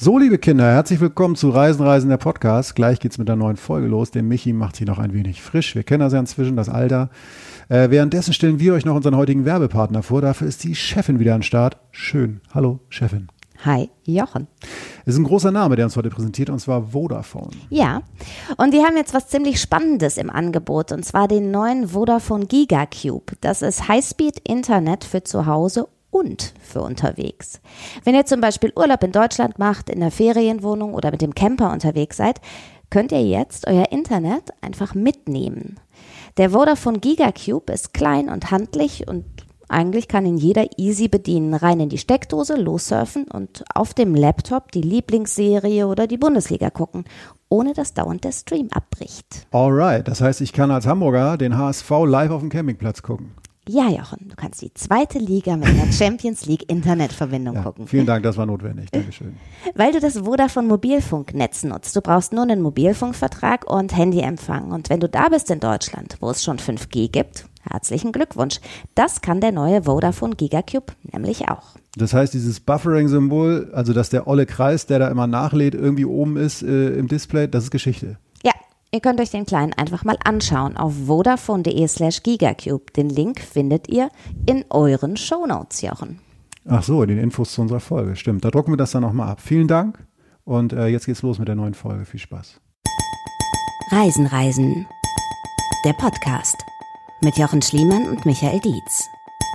So, liebe Kinder, herzlich willkommen zu Reisen, der Podcast. Gleich geht's mit der neuen Folge los. Der Michi macht sich noch ein wenig frisch. Wir kennen das ja inzwischen, das Alter. Währenddessen stellen wir euch noch unseren heutigen Werbepartner vor. Dafür ist die Chefin wieder am Start. Schön. Hallo, Chefin. Hi, Jochen. Es ist ein großer Name, der uns heute präsentiert, und zwar Vodafone. Ja, und die haben jetzt was ziemlich Spannendes im Angebot, und zwar den neuen Vodafone GigaCube. Das ist Highspeed-Internet für zu Hause und für unterwegs. Wenn ihr zum Beispiel Urlaub in Deutschland macht, in der Ferienwohnung oder mit dem Camper unterwegs seid, könnt ihr jetzt euer Internet einfach mitnehmen. Der Vodafone GigaCube ist klein und handlich und eigentlich kann ihn jeder easy bedienen. Rein in die Steckdose, lossurfen und auf dem Laptop die Lieblingsserie oder die Bundesliga gucken, ohne dass dauernd der Stream abbricht. Alright, das heißt, ich kann als Hamburger den HSV live auf dem Campingplatz gucken. Ja, Jochen, du kannst die zweite Liga mit einer Champions League Internetverbindung gucken. Vielen Dank, das war notwendig. Dankeschön. Weil du das Vodafone Mobilfunknetz nutzt. Du brauchst nur einen Mobilfunkvertrag und Handyempfang. Und wenn du da bist in Deutschland, wo es schon 5G gibt, herzlichen Glückwunsch. Das kann der neue Vodafone GigaCube nämlich auch. Das heißt, dieses Buffering-Symbol, also dass der olle Kreis, der da immer nachlädt, irgendwie oben ist im Display, das ist Geschichte. Ihr könnt euch den Kleinen einfach mal anschauen auf vodafone.de/gigacube. Den Link findet ihr in euren Shownotes, Jochen. Ach so, in den Infos zu unserer Folge. Stimmt, da drucken wir das dann nochmal ab. Vielen Dank und jetzt geht's los mit der neuen Folge. Viel Spaß. Reisen. Der Podcast mit Jochen Schliemann und Michael Dietz.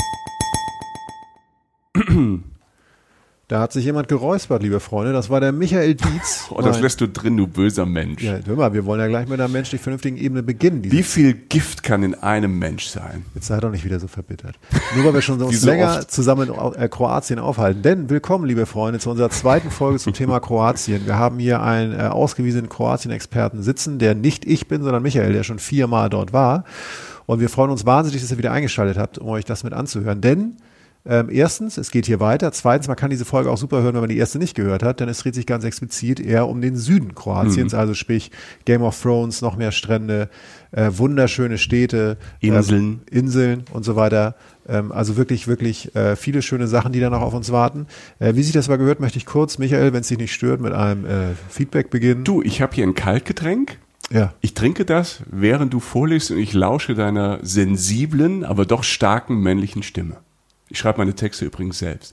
Da hat sich jemand geräuspert, liebe Freunde. Das war der Michael Dietz. Oh, das lässt du drin, du böser Mensch. Ja, hör mal, wir wollen ja gleich mit einer menschlich vernünftigen Ebene beginnen. Wie viel Gift kann in einem Mensch sein? Jetzt sei doch nicht wieder so verbittert. Nur weil wir schon uns länger zusammen in Kroatien aufhalten. Denn willkommen, liebe Freunde, zu unserer zweiten Folge zum Thema Kroatien. Wir haben hier einen ausgewiesenen Kroatien-Experten sitzen, der nicht ich bin, sondern Michael, der schon 4-mal dort war. Und wir freuen uns wahnsinnig, dass ihr wieder eingeschaltet habt, um euch das mit anzuhören. Denn erstens, es geht hier weiter. Zweitens, man kann diese Folge auch super hören, wenn man die erste nicht gehört hat, denn es dreht sich ganz explizit eher um den Süden Kroatiens, also sprich Game of Thrones, noch mehr Strände, wunderschöne Städte, Inseln und so weiter. Also wirklich, wirklich viele schöne Sachen, die da noch auf uns warten. Wie sich das mal gehört, möchte ich kurz, Michael, wenn es dich nicht stört, mit einem Feedback beginnen. Du, ich habe hier ein Kaltgetränk. Ja. Ich trinke das, während du vorliest, und ich lausche deiner sensiblen, aber doch starken männlichen Stimme. Ich schreibe meine Texte übrigens selbst.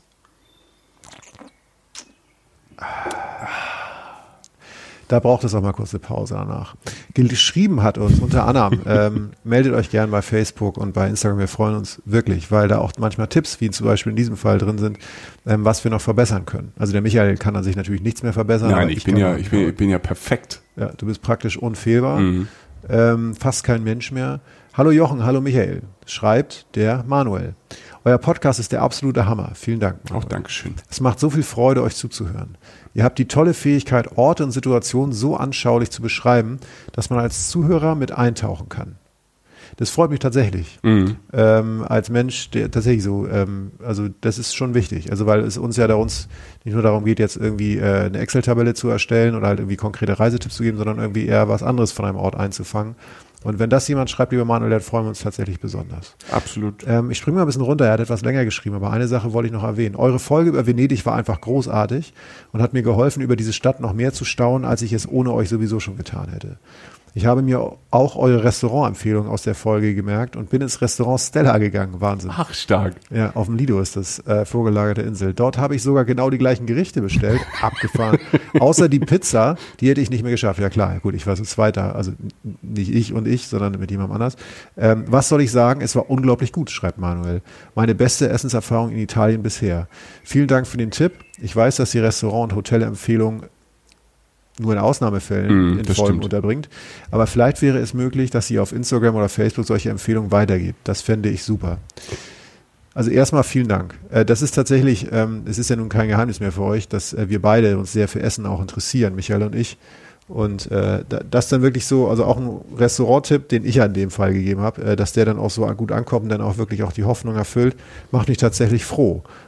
Da braucht es auch mal kurz eine Pause danach. Geschrieben hat uns unter anderem, meldet euch gern bei Facebook und bei Instagram. Wir freuen uns wirklich, weil da auch manchmal Tipps, wie zum Beispiel in diesem Fall drin sind, was wir noch verbessern können. Also der Michael kann an sich natürlich nichts mehr verbessern. Nein, ich bin ja perfekt. Ja, du bist praktisch unfehlbar. Fast kein Mensch mehr. Hallo Jochen, hallo Michael, schreibt der Manuel. Euer Podcast ist der absolute Hammer. Vielen Dank. Auch Dankeschön. Es macht so viel Freude, euch zuzuhören. Ihr habt die tolle Fähigkeit, Orte und Situationen so anschaulich zu beschreiben, dass man als Zuhörer mit eintauchen kann. Das freut mich tatsächlich. Als Mensch, der tatsächlich so, also das ist schon wichtig. Also weil es uns ja nicht nur darum geht, jetzt irgendwie eine Excel-Tabelle zu erstellen oder halt irgendwie konkrete Reisetipps zu geben, sondern irgendwie eher was anderes von einem Ort einzufangen. Und wenn das jemand schreibt, lieber Manuel, dann freuen wir uns tatsächlich besonders. Absolut. Ich springe mal ein bisschen runter, er hat etwas länger geschrieben, aber eine Sache wollte ich noch erwähnen. Eure Folge über Venedig war einfach großartig und hat mir geholfen, über diese Stadt noch mehr zu staunen, als ich es ohne euch sowieso schon getan hätte. Ich habe mir auch eure Restaurantempfehlung aus der Folge gemerkt und bin ins Restaurant Stella gegangen. Wahnsinn. Ach, stark. Ja, auf dem Lido ist das, vorgelagerte Insel. Dort habe ich sogar genau die gleichen Gerichte bestellt, abgefahren. Außer die Pizza, die hätte ich nicht mehr geschafft. Ja klar, gut, ich war so Zweiter, also nicht ich und ich, sondern mit jemandem anders. Was soll ich sagen? Es war unglaublich gut, schreibt Manuel. Meine beste Essenserfahrung in Italien bisher. Vielen Dank für den Tipp. Ich weiß, dass die Restaurant- und Hotelempfehlung nur in Ausnahmefällen in Folgen unterbringt. Aber vielleicht wäre es möglich, dass ihr auf Instagram oder Facebook solche Empfehlungen weitergebt. Das fände ich super. Also erstmal vielen Dank. Das ist tatsächlich, es ist ja nun kein Geheimnis mehr für euch, dass wir beide uns sehr für Essen auch interessieren, Michael und ich. Und das dann wirklich so, also auch ein Restaurant-Tipp, den ich ja in dem Fall gegeben habe, dass der dann auch so gut ankommt und dann auch wirklich auch die Hoffnung erfüllt, macht mich tatsächlich froh.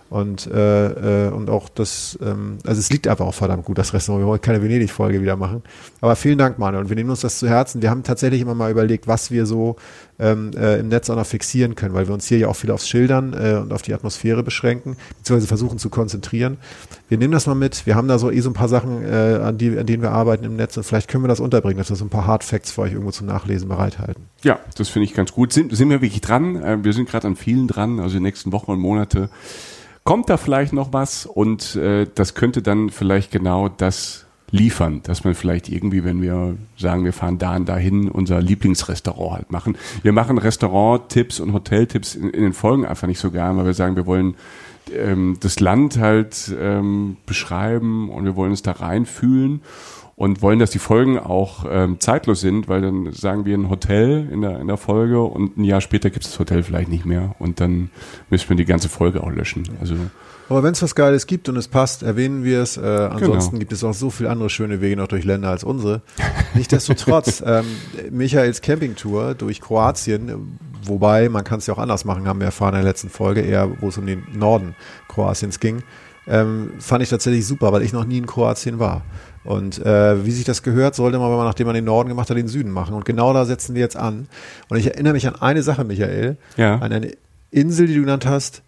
Und auch das, also es liegt einfach auch verdammt gut, das Restaurant. Wir wollen keine Venedig-Folge wieder machen. Aber vielen Dank, Manuel. Und wir nehmen uns das zu Herzen. Wir haben tatsächlich immer mal überlegt, was wir so im Netz auch noch fixieren können, weil wir uns hier ja auch viel aufs Schildern und auf die Atmosphäre beschränken, beziehungsweise versuchen zu konzentrieren. Wir nehmen das mal mit. Wir haben da so ein paar Sachen, an denen wir arbeiten im Netz, und vielleicht können wir das unterbringen, dass wir so ein paar Hard Facts für euch irgendwo zum Nachlesen bereithalten. Ja, das finde ich ganz gut. Sind wir wirklich dran? Wir sind gerade an vielen dran, also die nächsten Wochen und Monate. Kommt da vielleicht noch was, und das könnte dann vielleicht genau das liefern, dass man vielleicht irgendwie, wenn wir sagen, wir fahren da und dahin, unser Lieblingsrestaurant halt machen. Wir machen Restaurant-Tipps und Hoteltipps in den Folgen einfach nicht so gern, weil wir sagen, wir wollen das Land halt beschreiben und wir wollen uns da reinfühlen und wollen, dass die Folgen auch zeitlos sind, weil dann sagen wir ein Hotel in der Folge und ein Jahr später gibt es das Hotel vielleicht nicht mehr und dann müssen wir die ganze Folge auch löschen. Also aber wenn es was Geiles gibt und es passt, erwähnen wir es. Ansonsten gibt es auch so viele andere schöne Wege noch durch Länder als unsere. Nichtsdestotrotz, Michaels Campingtour durch Kroatien, wobei man kann es ja auch anders machen, haben wir erfahren in der letzten Folge, eher wo es um den Norden Kroatiens ging, fand ich tatsächlich super, weil ich noch nie in Kroatien war. Und wie sich das gehört, sollte man, wenn man, nachdem man den Norden gemacht hat, den Süden machen. Und genau da setzen wir jetzt an. Und ich erinnere mich an eine Sache, Michael, an eine Insel, die du genannt hast.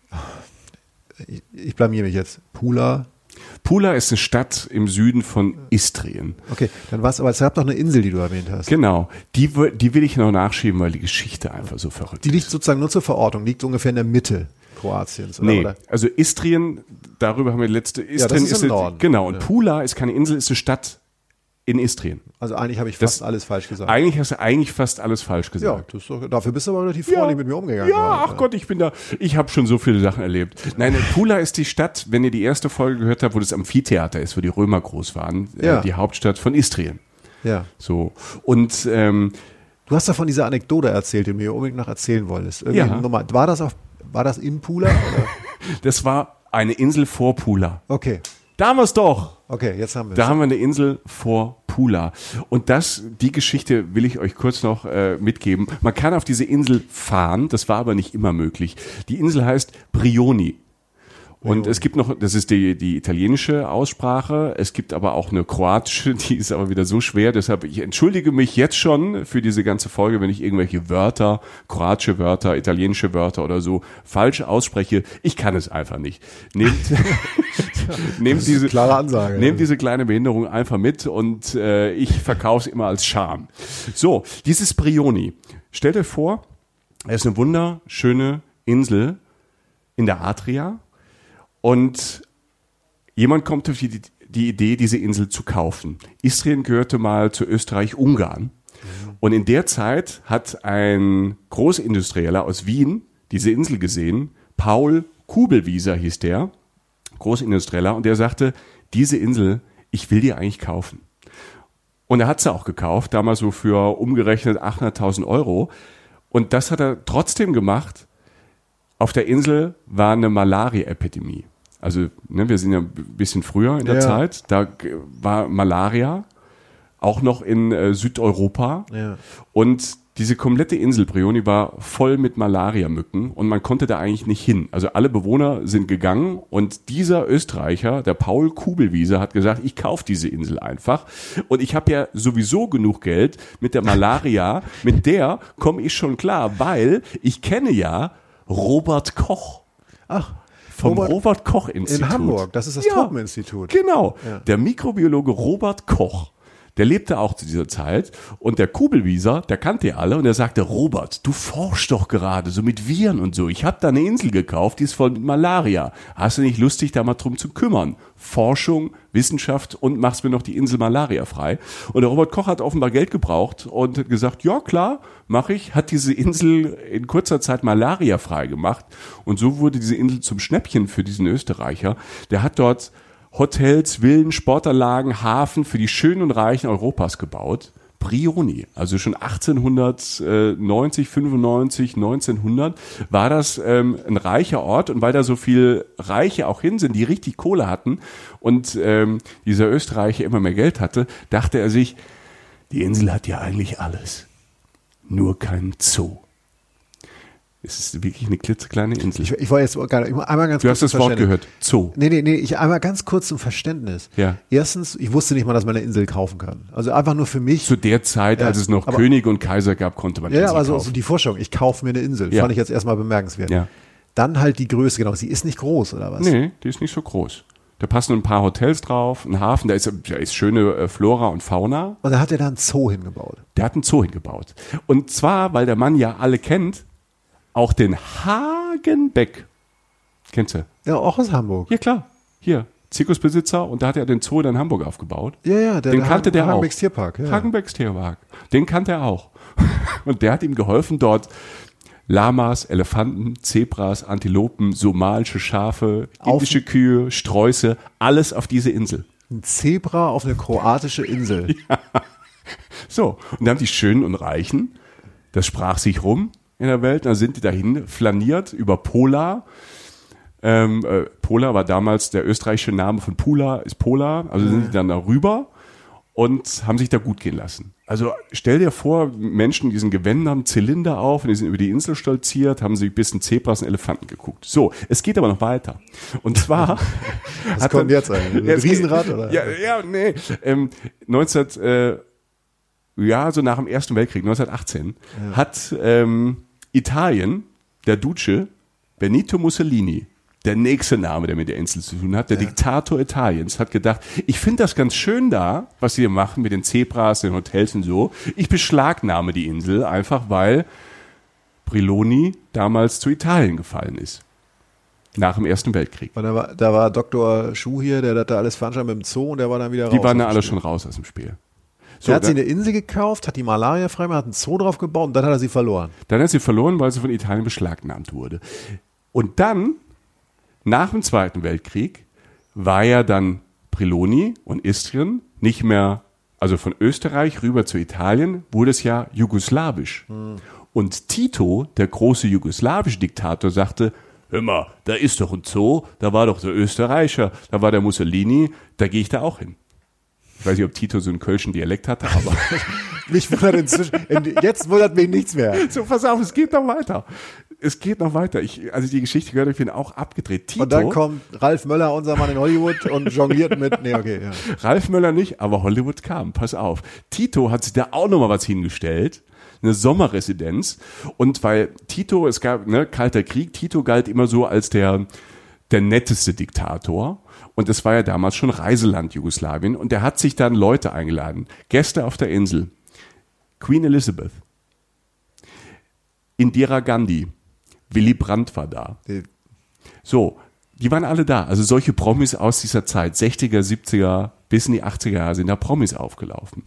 Ich blamier mich jetzt. Pula. Pula ist eine Stadt im Süden von Istrien. Okay, dann war's, aber es gab doch eine Insel, die du erwähnt hast. Genau, die will ich noch nachschieben, weil die Geschichte einfach so verrückt ist. Die liegt sozusagen nur zur Verortung, liegt ungefähr in der Mitte Kroatiens, oder? Nee, oder? also Istrien, darüber haben wir Istrien das ist im Norden. Genau, und Pula ist keine Insel, ist eine Stadt in Istrien. Also eigentlich habe ich fast alles falsch gesagt. Eigentlich hast du fast alles falsch gesagt. Ja, dafür bist du aber relativ freundlich mit mir umgegangen. Ja, ach Gott, ich habe schon so viele Sachen erlebt. Nein, Pula ist die Stadt, wenn ihr die erste Folge gehört habt, wo das Amphitheater ist, wo die Römer groß waren, die Hauptstadt von Istrien. Ja. So. Und du hast davon diese Anekdote erzählt, die du mir unbedingt noch erzählen wolltest. War das in Pula? Oder? Das war eine Insel vor Pula. Okay. Da haben wir es doch. Okay, jetzt haben wir es. Da haben wir eine Insel vor Pula. Und die Geschichte will ich euch kurz noch mitgeben. Man kann auf diese Insel fahren, das war aber nicht immer möglich. Die Insel heißt Brioni. Und es gibt noch, das ist die italienische Aussprache, es gibt aber auch eine kroatische, die ist aber wieder so schwer, deshalb ich entschuldige mich jetzt schon für diese ganze Folge, wenn ich irgendwelche Wörter, kroatische Wörter, italienische Wörter oder so falsch ausspreche. Ich kann es einfach nicht. Nehmt diese klare Ansage. Nehmt diese kleine Behinderung einfach mit und ich verkaufe es immer als Charme. So, dieses Brioni. Stellt euch vor, es ist eine wunderschöne Insel in der Adria. Und jemand kommt auf die Idee, diese Insel zu kaufen. Istrien gehörte mal zu Österreich-Ungarn. Und in der Zeit hat ein Großindustrieller aus Wien diese Insel gesehen. Paul Kubelwieser hieß der, Großindustrieller. Und der sagte, diese Insel, ich will die eigentlich kaufen. Und er hat sie auch gekauft, damals so für umgerechnet 800.000 €. Und das hat er trotzdem gemacht. Auf der Insel war eine Malaria-Epidemie. Also, wir sind ja ein bisschen früher in der Zeit. Da war Malaria, auch noch in Südeuropa. Ja. Und diese komplette Insel Brioni war voll mit Malaria-Mücken und man konnte da eigentlich nicht hin. Also alle Bewohner sind gegangen und dieser Österreicher, der Paul Kubelwieser, hat gesagt, ich kaufe diese Insel einfach und ich habe ja sowieso genug Geld mit der Malaria, mit der komme ich schon klar, weil ich kenne ja Robert Koch. Ach, vom Robert Koch Institut. In Hamburg, das ist das Tropeninstitut. Genau, der Mikrobiologe Robert Koch. Der lebte auch zu dieser Zeit und der Kubelwieser, der kannte alle und er sagte, Robert, du forschst doch gerade so mit Viren und so. Ich habe da eine Insel gekauft, die ist voll mit Malaria. Hast du nicht Lust, dich da mal drum zu kümmern? Forschung, Wissenschaft und machst mir noch die Insel Malaria frei. Und der Robert Koch hat offenbar Geld gebraucht und hat gesagt, ja klar, mache ich. Hat diese Insel in kurzer Zeit Malaria frei gemacht und so wurde diese Insel zum Schnäppchen für diesen Österreicher. Der hat dort Hotels, Villen, Sportanlagen, Hafen für die Schönen und Reichen Europas gebaut. Brioni, also schon 1890, 95, 1900 war das ein reicher Ort und weil da so viel Reiche auch hin sind, die richtig Kohle hatten und dieser Österreicher immer mehr Geld hatte, dachte er sich, die Insel hat ja eigentlich alles, nur keinen Zoo. Es ist wirklich eine klitzekleine Insel. Ich wollte jetzt gar nicht, einmal ganz Du kurz hast das zum Wort Verständnis. gehört. Zoo. Nee, ich einmal ganz kurz zum Verständnis. Ja. Erstens, ich wusste nicht mal, dass man eine Insel kaufen kann. Also einfach nur für mich. Zu der Zeit, als es noch aber- Könige und Kaiser gab, konnte man Ja, Inseln aber so kaufen. die Vorstellung, ich kaufe mir eine Insel, Ja. fand ich jetzt erstmal bemerkenswert. Ja. Dann halt die Größe, genau. Sie ist nicht groß, oder was? Nee, die ist nicht so groß. Da passen ein paar Hotels drauf, ein Hafen, da ist schöne Flora und Fauna. Und da hat er da einen Zoo hingebaut. Der hat einen Zoo hingebaut. Und zwar, weil der Mann ja alle kennt, auch den Hagenbeck. Kennst du? Ja, auch aus Hamburg. Ja, klar. Hier, Zirkusbesitzer. Und da hat er den Zoo in Hamburg aufgebaut. Ja, Den kannte der auch. Hagenbecks Tierpark. Ja. Hagenbecks Tierpark. Den kannte er auch. Und der hat ihm geholfen, dort Lamas, Elefanten, Zebras, Antilopen, somalische Schafe, indische Kühe, Sträuße, alles auf diese Insel. Ein Zebra auf eine kroatische Insel. So, und dann haben die Schönen und Reichen, das sprach sich rum in der Welt, dann sind die dahin flaniert über Pola. Pola war damals der österreichische Name von Pula, ist Pola, also sind die dann da rüber und haben sich da gut gehen lassen. Also stell dir vor, Menschen in diesen Gewändern, Zylinder auf, und die sind über die Insel stolziert, haben sich ein bisschen Zebras und Elefanten geguckt. So, es geht aber noch weiter. Und zwar... Was kommt jetzt eigentlich? Ein Riesenrad, oder? Ja, nee. So nach dem Ersten Weltkrieg, 1918, hat Italien, der Duce, Benito Mussolini, der nächste Name, der mit der Insel zu tun hat, der Diktator Italiens, hat gedacht, ich finde das ganz schön da, was sie hier machen mit den Zebras, den Hotels und so. Ich beschlagnahme die Insel einfach, weil Briloni damals zu Italien gefallen ist. Nach dem Ersten Weltkrieg. Und da war Dr. Schuh hier, der hat da alles veranstaltet mit dem Zoo und der war dann wieder raus. Die waren da aus dem alle Spiel. schon raus aus dem Spiel. So, Der hat sich eine Insel gekauft, hat die Malaria frei gemacht, hat einen Zoo drauf gebaut und dann hat er sie verloren. Dann hat sie verloren, weil sie von Italien beschlagnahmt wurde. Und dann, nach dem Zweiten Weltkrieg, war ja dann Briloni und Istrien nicht mehr, also von Österreich rüber zu Italien, wurde es ja jugoslawisch. Und Tito, der große jugoslawische Diktator, sagte, hör mal, da ist doch ein Zoo, da war doch der Österreicher, da war der Mussolini, da gehe ich da auch hin. Ich weiß nicht, ob Tito so einen kölschen Dialekt hatte, aber... Mich wundert jetzt wundert mich nichts mehr. So, pass auf, es geht noch weiter. Es geht noch weiter. Also die Geschichte gehört, ich bin auch abgedreht. Tito, Und dann kommt Ralf Möller, unser Mann in Hollywood, und jongliert mit, ja. Ralf Möller nicht, aber Hollywood kam, pass auf. Tito hat sich da auch nochmal was hingestellt, eine Sommerresidenz. Und weil Tito, es gab, Kalter Krieg, Tito galt immer so als der netteste Diktator. Und es war ja damals schon Reiseland Jugoslawien. Und er hat sich dann Leute eingeladen, Gäste auf der Insel. Queen Elizabeth, Indira Gandhi, Willy Brandt war da. So, die waren alle da. Also solche Promis aus dieser Zeit, 60er, 70er bis in die 80er Jahre sind da Promis aufgelaufen.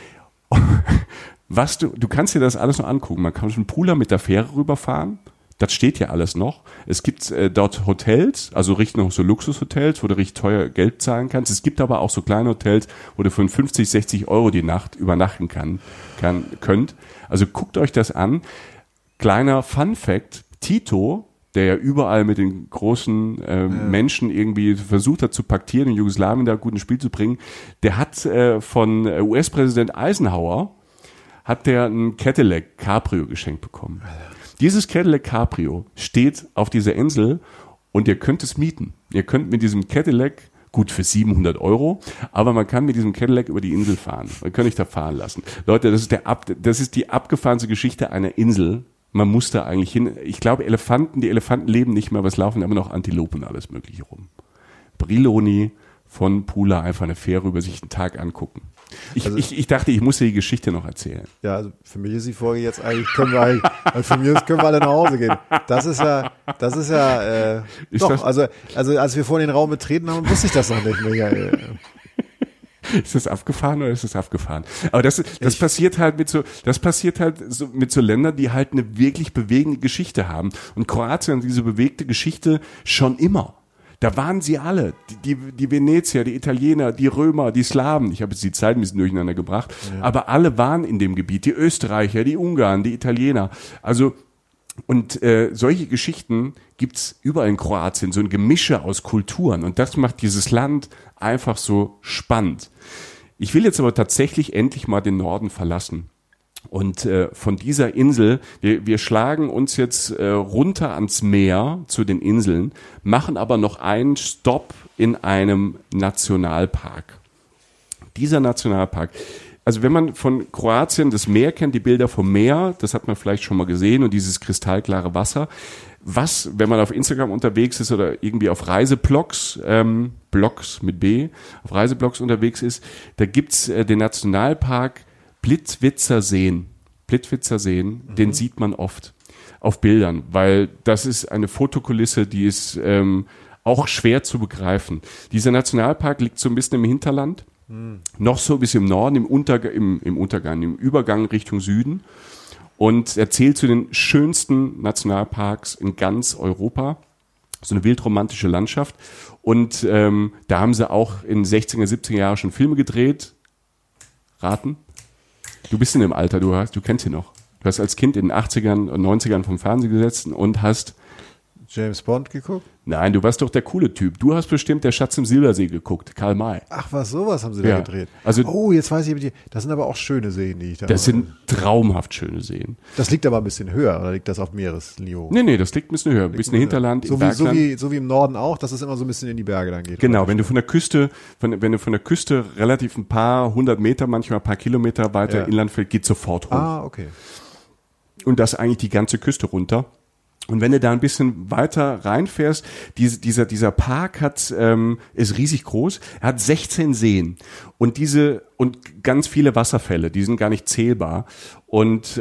Was du kannst dir das alles noch angucken. Man kann schon Pula mit der Fähre rüberfahren. Das steht ja alles noch. Es gibt dort Hotels, also richtig noch so Luxushotels, wo du richtig teuer Geld zahlen kannst. Es gibt aber auch so kleine Hotels, wo du für 50, 60 Euro die Nacht übernachten könnt. Also guckt euch das an. Kleiner Fun Fact, Tito, der ja überall mit den großen Menschen irgendwie versucht hat zu paktieren, in Jugoslawien da gut ins Spiel zu bringen, der hat von US-Präsident Eisenhower hat der ein Cadillac Cabrio geschenkt bekommen. Dieses Cadillac Cabrio steht auf dieser Insel und ihr könnt es mieten. Ihr könnt mit diesem Cadillac, gut für 700 Euro, aber man kann mit diesem Cadillac über die Insel fahren. Man kann euch da fahren lassen. Leute, das ist die abgefahrenste Geschichte einer Insel. Man muss da eigentlich hin. Ich glaube, die Elefanten leben nicht mehr, aber es laufen immer noch Antilopen und alles Mögliche rum. Briloni von Pula, einfach eine Fähre über sich einen Tag angucken. Ich dachte, ich muss dir die Geschichte noch erzählen. Ja, also für mich ist die Folge jetzt eigentlich, können wir alle nach Hause gehen. Das ist ja, also als wir vorhin den Raum betreten haben, wusste ich das noch nicht mehr. Ist das abgefahren oder ist das abgefahren? Aber das passiert halt mit so Ländern, die halt eine wirklich bewegende Geschichte haben. Und Kroatien hat diese bewegte Geschichte schon immer. Da waren sie alle. Die Venezier, die Italiener, die Römer, die Slawen. Ich habe jetzt die Zeit ein bisschen durcheinander gebracht. Ja. Aber alle waren in dem Gebiet. Die Österreicher, die Ungarn, die Italiener. Also, und solche Geschichten gibt's überall in Kroatien. So ein Gemische aus Kulturen. Und das macht dieses Land einfach so spannend. Ich will jetzt aber tatsächlich endlich mal den Norden verlassen. Und von dieser Insel, wir schlagen uns jetzt runter ans Meer zu den Inseln, machen aber noch einen Stopp in einem Nationalpark. Dieser Nationalpark, also wenn man von Kroatien das Meer kennt, die Bilder vom Meer, das hat man vielleicht schon mal gesehen und dieses kristallklare Wasser. Was, wenn man auf Instagram unterwegs ist oder irgendwie auf Reiseblogs, Blogs mit B, auf Reiseblogs unterwegs ist, da gibt's den Nationalpark Plitvicer Seen. Plitvicer Seen, den sieht man oft auf Bildern, weil das ist eine Fotokulisse, die ist auch schwer zu begreifen. Dieser Nationalpark liegt so ein bisschen im Hinterland, noch so ein bisschen im Norden, im Übergang Richtung Süden. Und er zählt zu den schönsten Nationalparks in ganz Europa. So eine wildromantische Landschaft. Und da haben sie auch in 60er, 70er Jahren schon Filme gedreht. Raten? Du bist in dem Alter, du kennst ihn noch. Du hast als Kind in den 80ern und 90ern vom Fernsehen gesessen und hast James Bond geguckt? Nein, du warst doch der coole Typ. Du hast bestimmt Der Schatz im Silbersee geguckt, Karl May. Ach, sowas haben sie da gedreht. Also, jetzt weiß ich, das sind aber auch schöne Seen, die ich da. Das sind traumhaft schöne Seen. Das liegt aber ein bisschen höher, oder liegt das auf Meeresniveau? Nee, das liegt ein bisschen höher. Ein bisschen Hinterland, so im Bergland. So wie im Norden auch, dass es immer so ein bisschen in die Berge dann geht. Genau, wenn du von der Küste relativ ein paar 100 Meter, manchmal ein paar Kilometer weiter inland fällst, geht sofort hoch. Ah, okay. Und das eigentlich die ganze Küste runter. Und wenn du da ein bisschen weiter reinfährst, dieser Park ist riesig groß. Er hat 16 Seen und ganz viele Wasserfälle, die sind gar nicht zählbar. Und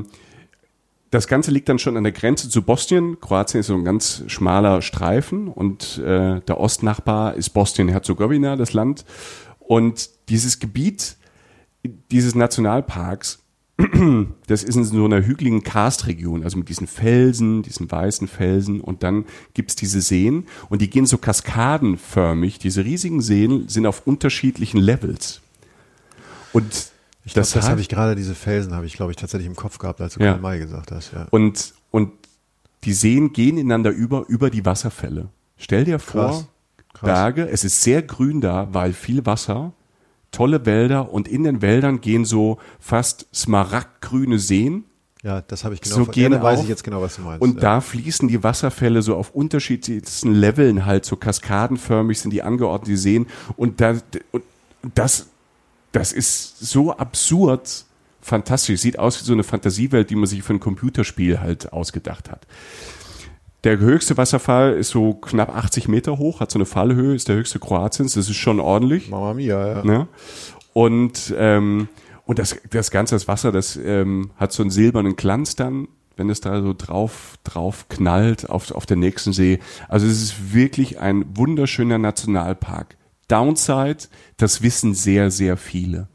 das Ganze liegt dann schon an der Grenze zu Bosnien. Kroatien ist so ein ganz schmaler Streifen und der Ostnachbar ist Bosnien-Herzegowina, das Land. Und dieses Gebiet dieses Nationalparks, das ist in so einer hügeligen Karstregion, also mit diesen Felsen, diesen weißen Felsen, und dann gibt's diese Seen und die gehen so kaskadenförmig. Diese riesigen Seen sind auf unterschiedlichen Levels. Und das habe ich gerade, diese Felsen habe ich, glaube ich, tatsächlich im Kopf gehabt, als du Karl May gesagt hast. Ja. Und die Seen gehen ineinander über die Wasserfälle. Stell dir vor, Krass. Berge, es ist sehr grün da, weil viel Wasser, tolle Wälder, und in den Wäldern gehen so fast smaragdgrüne Seen. Ja, das habe ich genau. So dann weiß ich jetzt genau, was du meinst. Und da fließen die Wasserfälle so auf unterschiedlichsten Leveln halt, so kaskadenförmig sind die angeordnet, die Seen. Und das ist so absurd fantastisch. Sieht aus wie so eine Fantasiewelt, die man sich für ein Computerspiel halt ausgedacht hat. Der höchste Wasserfall ist so knapp 80 Meter hoch, hat so eine Fallhöhe, ist der höchste Kroatiens. Das ist schon ordentlich. Mamma mia, ja. Ne? Und das Ganze, das Wasser, das hat so einen silbernen Glanz dann, wenn es da so drauf knallt auf der nächsten See. Also es ist wirklich ein wunderschöner Nationalpark. Downside, das wissen sehr, sehr viele.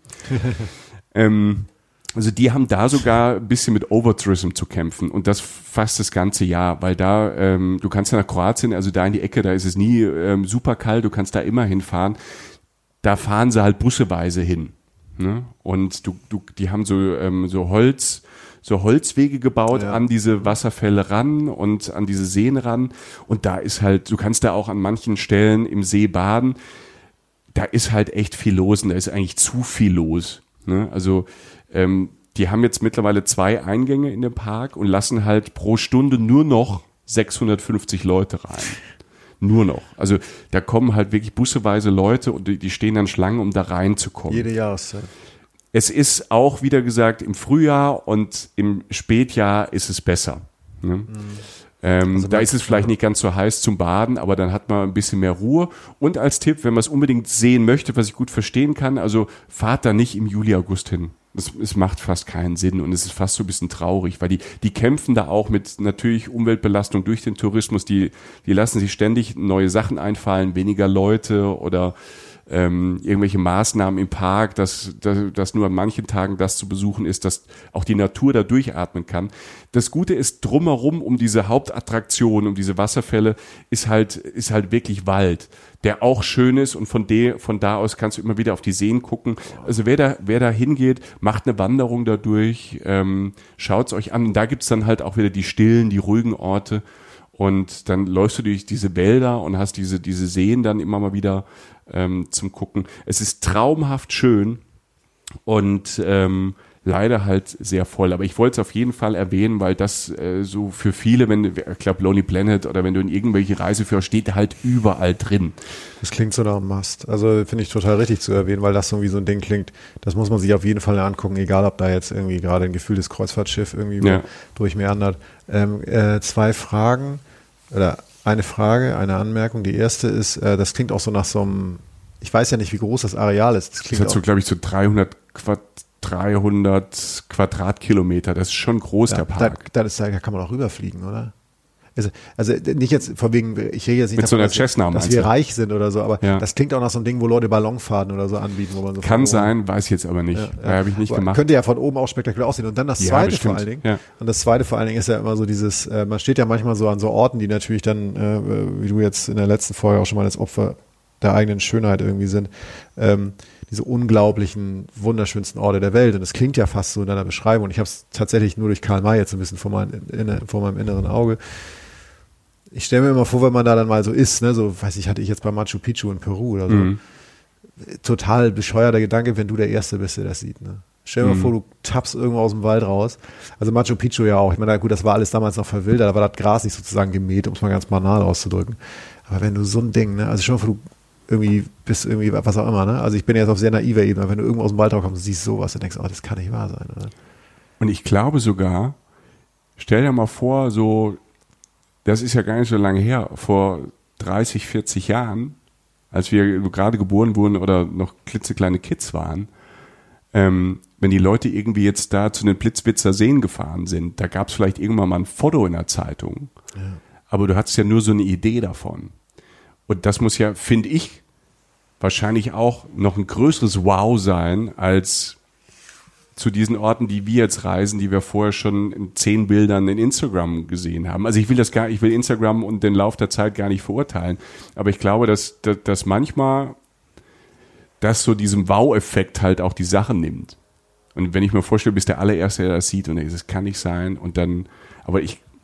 Also die haben da sogar ein bisschen mit Overtourism zu kämpfen, und das fast das ganze Jahr, weil da, du kannst ja nach Kroatien, also da in die Ecke, da ist es nie super kalt, du kannst da immer hinfahren. Da fahren sie halt busseweise hin. Ne? Und die haben so Holzwege gebaut an diese Wasserfälle ran und an diese Seen ran. Und da ist halt, du kannst da auch an manchen Stellen im See baden. Da ist halt echt viel los, und da ist eigentlich zu viel los. Ne? Also die haben jetzt mittlerweile 2 Eingänge in dem Park und lassen halt pro Stunde nur noch 650 Leute rein. Nur noch. Also da kommen halt wirklich busseweise Leute, und die stehen dann Schlangen, um da reinzukommen. Jede Jahreszeit. Es ist auch, wieder gesagt, im Frühjahr und im Spätjahr ist es besser. Ne? Da ist es vielleicht nicht ganz so heiß zum Baden, aber dann hat man ein bisschen mehr Ruhe. Und als Tipp, wenn man es unbedingt sehen möchte, was ich gut verstehen kann, also fahrt da nicht im Juli, August hin. Es macht fast keinen Sinn, und es ist fast so ein bisschen traurig, weil die kämpfen da auch mit natürlich Umweltbelastung durch den Tourismus. Die lassen sich ständig neue Sachen einfallen, weniger Leute oder irgendwelche Maßnahmen im Park, dass nur an manchen Tagen das zu besuchen ist, dass auch die Natur da durchatmen kann. Das Gute ist, drumherum um diese Hauptattraktion, um diese Wasserfälle, ist halt wirklich Wald, der auch schön ist, und von da aus kannst du immer wieder auf die Seen gucken. Also wer da hingeht, macht eine Wanderung dadurch, schaut's euch an, und da gibt's dann halt auch wieder die stillen, die ruhigen Orte, und dann läufst du durch diese Wälder und hast diese Seen dann immer mal wieder zum Gucken. Es ist traumhaft schön, und leider halt sehr voll. Aber ich wollte es auf jeden Fall erwähnen, weil das so für viele, ich glaube Lonely Planet oder wenn du in irgendwelche Reiseführer, steht halt überall drin. Das klingt so nach einem Must. Also finde ich total richtig zu erwähnen, weil das so wie so ein Ding klingt, das muss man sich auf jeden Fall angucken, egal ob da jetzt irgendwie gerade ein gefühltes Kreuzfahrtschiff irgendwie durchmeandert. 2 Fragen oder eine Frage, eine Anmerkung. Die erste ist, das klingt auch so nach so einem, ich weiß ja nicht, wie groß das Areal ist. Das hat so, glaube ich, so 300 Quadratkilometer. Das ist schon groß, der Park. Da kann man auch rüberfliegen, oder? Also nicht jetzt von wegen, ich rede jetzt nicht mit davon, so einer Cessna, dass wir reich sind oder so, aber das klingt auch nach so einem Ding, wo Leute Ballonfahrten oder so anbieten. Wo man so kann sein, weiß ich jetzt aber nicht. Habe ich nicht gemacht. Könnte ja von oben auch spektakulär aussehen. Und dann das Zweite vor allen Dingen. Ja. Und das Zweite vor allen Dingen ist ja immer so dieses, man steht ja manchmal so an so Orten, die natürlich dann, wie du jetzt in der letzten Folge auch schon mal als Opfer der eigenen Schönheit irgendwie sind, diese unglaublichen, wunderschönsten Orte der Welt. Und das klingt ja fast so in deiner Beschreibung. Und ich habe es tatsächlich nur durch Karl May jetzt ein bisschen vor meinem inneren Auge. Ich stelle mir immer vor, wenn man da dann mal so ist, ne, so, weiß ich, hatte ich jetzt bei Machu Picchu in Peru oder so. Total bescheuerter Gedanke, wenn du der Erste bist, der das sieht, ne. Stell dir mal vor, du tappst irgendwo aus dem Wald raus. Also Machu Picchu ja auch. Ich meine, gut, das war alles damals noch verwildert, da war das Gras nicht sozusagen gemäht, um es mal ganz banal auszudrücken. Aber wenn du so ein Ding, ne, also stell dir mal vor, du irgendwie bist irgendwie, was auch immer, ne. Also ich bin jetzt auf sehr naiver Ebene, wenn du irgendwo aus dem Wald rauskommst und siehst sowas, dann denkst du, das kann nicht wahr sein, oder? Und ich glaube sogar, stell dir mal vor, so, das ist ja gar nicht so lange her, vor 30, 40 Jahren, als wir gerade geboren wurden oder noch klitzekleine Kids waren, wenn die Leute irgendwie jetzt da zu den Plitzwitzer Seen gefahren sind, da gab es vielleicht irgendwann mal ein Foto in der Zeitung, aber du hattest ja nur so eine Idee davon. Und das muss ja, finde ich, wahrscheinlich auch noch ein größeres Wow sein, als zu diesen Orten, die wir jetzt reisen, die wir vorher schon in 10 Bildern in Instagram gesehen haben. Also ich will Instagram und den Lauf der Zeit gar nicht verurteilen, aber ich glaube, dass manchmal das so diesem Wow-Effekt halt auch die Sache nimmt. Und wenn ich mir vorstelle, bist der allererste, der das sieht und denkt, das kann nicht sein und dann, aber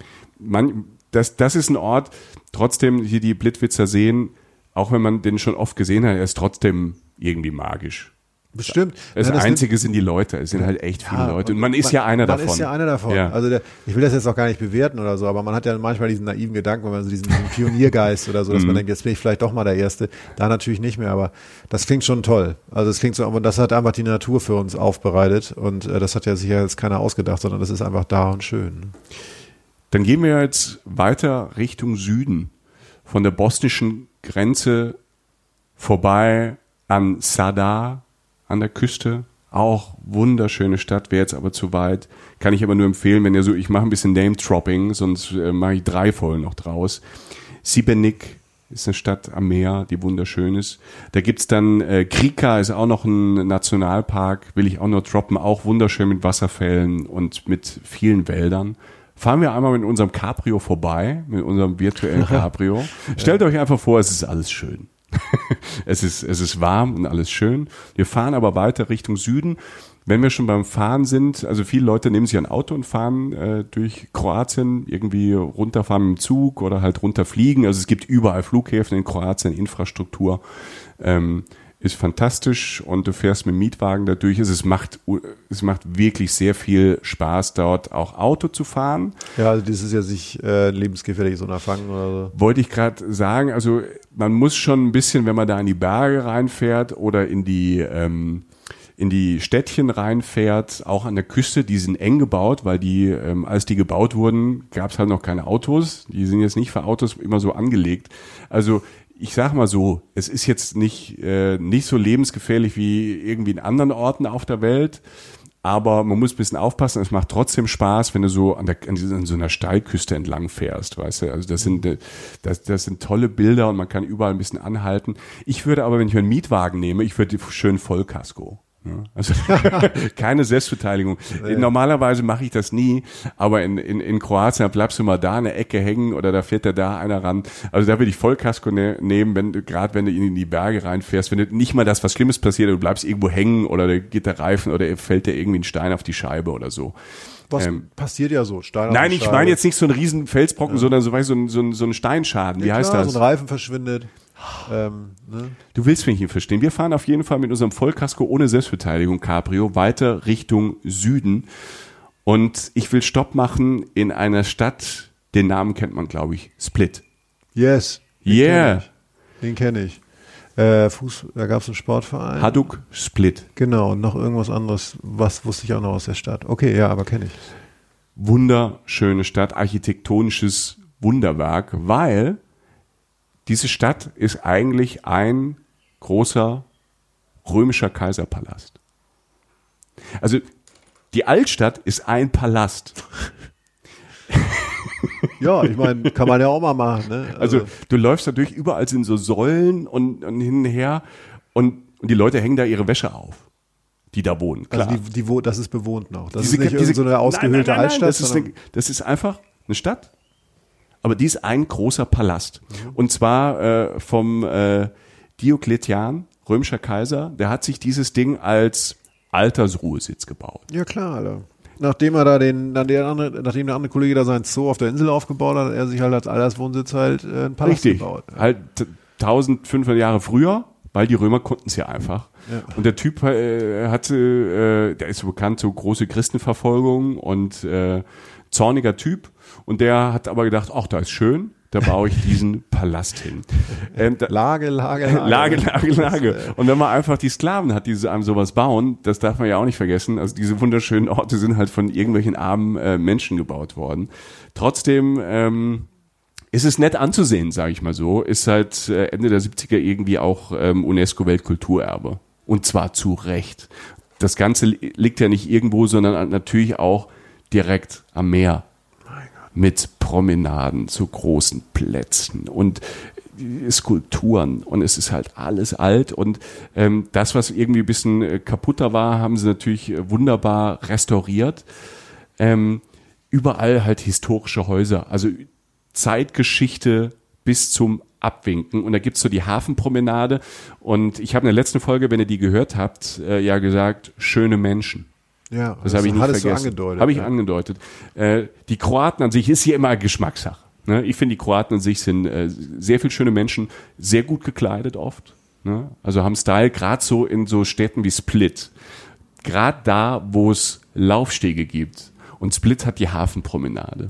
das ist ein Ort, trotzdem hier die Plittwitzer Seen, auch wenn man den schon oft gesehen hat, er ist trotzdem irgendwie magisch. Bestimmt. Das Einzige sind die Leute. Es sind halt echt viele Leute. Und man ist ja einer davon. Man ist ja einer davon. Ja. Also ich will das jetzt auch gar nicht bewerten oder so, aber man hat ja manchmal diesen naiven Gedanken, wenn man so diesen Pioniergeist oder so, dass man denkt, jetzt bin ich vielleicht doch mal der Erste. Da natürlich nicht mehr, aber das klingt schon toll. Also es klingt so, und das hat einfach die Natur für uns aufbereitet und das hat ja sicher jetzt keiner ausgedacht, sondern das ist einfach da und schön. Dann gehen wir jetzt weiter Richtung Süden. Von der bosnischen Grenze vorbei an Zadar, an der Küste, auch wunderschöne Stadt, wäre jetzt aber zu weit. Kann ich aber nur empfehlen, wenn ihr so, ich mache ein bisschen Name-Dropping, sonst mache ich 3 Folgen noch draus. Šibenik ist eine Stadt am Meer, die wunderschön ist. Da gibt's dann, Krika ist auch noch ein Nationalpark, will ich auch noch droppen, auch wunderschön mit Wasserfällen und mit vielen Wäldern. Fahren wir einmal mit unserem Cabrio vorbei, mit unserem virtuellen Cabrio. Stellt euch einfach vor, es ist alles schön. Es ist warm und alles schön. Wir fahren aber weiter Richtung Süden. Wenn wir schon beim Fahren sind, also viele Leute nehmen sich ein Auto und fahren durch Kroatien, irgendwie runterfahren mit dem Zug oder halt runterfliegen. Also es gibt überall Flughäfen in Kroatien, Infrastruktur. Ist fantastisch und du fährst mit dem Mietwagen da durch. Es macht wirklich sehr viel Spaß, dort auch Auto zu fahren. Ja, also das ist ja nicht lebensgefährliches Unterfangen oder so. Wollte ich gerade sagen, also man muss schon ein bisschen, wenn man da in die Berge reinfährt oder in die Städtchen reinfährt, auch an der Küste, die sind eng gebaut, weil die, als die gebaut wurden, gab es halt noch keine Autos. Die sind jetzt nicht für Autos immer so angelegt. Also ich sag mal so, es ist jetzt nicht so lebensgefährlich wie irgendwie in anderen Orten auf der Welt, aber man muss ein bisschen aufpassen. Es macht trotzdem Spaß, wenn du so an so einer Steilküste entlang fährst, weißt du. Also das sind tolle Bilder und man kann überall ein bisschen anhalten. Ich würde aber, wenn ich einen Mietwagen nehme, ich würde schön Vollkasko. Ja, also keine Selbstbeteiligung. Ja. Normalerweise mache ich das nie, aber in Kroatien bleibst du mal da in der Ecke hängen oder da fährt da einer ran. Also da würde ich Vollkasko nehmen, wenn du in die Berge reinfährst, wenn nicht mal was Schlimmes passiert, du bleibst irgendwo hängen oder da geht der Reifen oder fällt dir irgendwie ein Stein auf die Scheibe oder so. Was passiert ja so, Stein auf Nein, die ich Scheibe. meine jetzt nicht so einen riesen Felsbrocken, sondern so ein Steinschaden. Wie heißt das? So ein Reifen verschwindet. Ne? Du willst mich nicht verstehen. Wir fahren auf jeden Fall mit unserem Vollkasko ohne Selbstbeteiligung Cabrio weiter Richtung Süden. Und ich will Stopp machen in einer Stadt, den Namen kennt man, glaube ich, Split. Yes. Den kenne ich. Da gab es einen Sportverein. Hajduk Split. Genau, und noch irgendwas anderes, was wusste ich auch noch aus der Stadt. Okay, ja, aber kenne ich. Wunderschöne Stadt, architektonisches Wunderwerk, weil diese Stadt ist eigentlich ein großer römischer Kaiserpalast. Also die Altstadt ist ein Palast. Ja, ich meine, kann man ja auch mal machen. Ne? Also du läufst dadurch, überall sind so Säulen und hin und her und die Leute hängen da ihre Wäsche auf, die da wohnen. Klar. Also das ist bewohnt noch. Das ist nicht so eine ausgehöhlte Altstadt. Das ist einfach eine Stadt, aber die ist ein großer Palast. Und zwar vom Diokletian, römischer Kaiser, der hat sich dieses Ding als Altersruhesitz gebaut. Ja klar, Alter. Nachdem der andere Kollege da seinen Zoo auf der Insel aufgebaut hat, hat er sich halt als Alterswohnsitz halt einen Palast gebaut. Halt 1500 Jahre früher, weil die Römer konnten es ja einfach. Ja. Und der Typ der ist so bekannt, so große Christenverfolgung und zorniger Typ. Und der hat aber gedacht, ach, da ist schön. Da baue ich diesen Palast hin. Lage. Und wenn man einfach die Sklaven hat, die einem sowas bauen, das darf man ja auch nicht vergessen. Also diese wunderschönen Orte sind halt von irgendwelchen armen Menschen gebaut worden. Trotzdem ist es nett anzusehen, sage ich mal so. Ist seit Ende der 70er irgendwie auch UNESCO-Weltkulturerbe. Und zwar zu Recht. Das Ganze liegt ja nicht irgendwo, sondern natürlich auch direkt am Meer. Mit Promenaden zu großen Plätzen und Skulpturen und es ist halt alles alt und das, was irgendwie ein bisschen kaputter war, haben sie natürlich wunderbar restauriert. Überall halt historische Häuser, also Zeitgeschichte bis zum Abwinken und da gibt's so die Hafenpromenade und ich habe in der letzten Folge, wenn ihr die gehört habt, ja gesagt, schöne Menschen. Ja, das habe ich nicht vergessen. Habe ich angedeutet. Die Kroaten an sich ist hier immer Geschmackssache. Ne? Ich finde, die Kroaten an sich sind sehr viel schöne Menschen, sehr gut gekleidet oft. Ne? Also haben Style, gerade so in so Städten wie Split. Gerade da, wo es Laufstege gibt. Und Split hat die Hafenpromenade.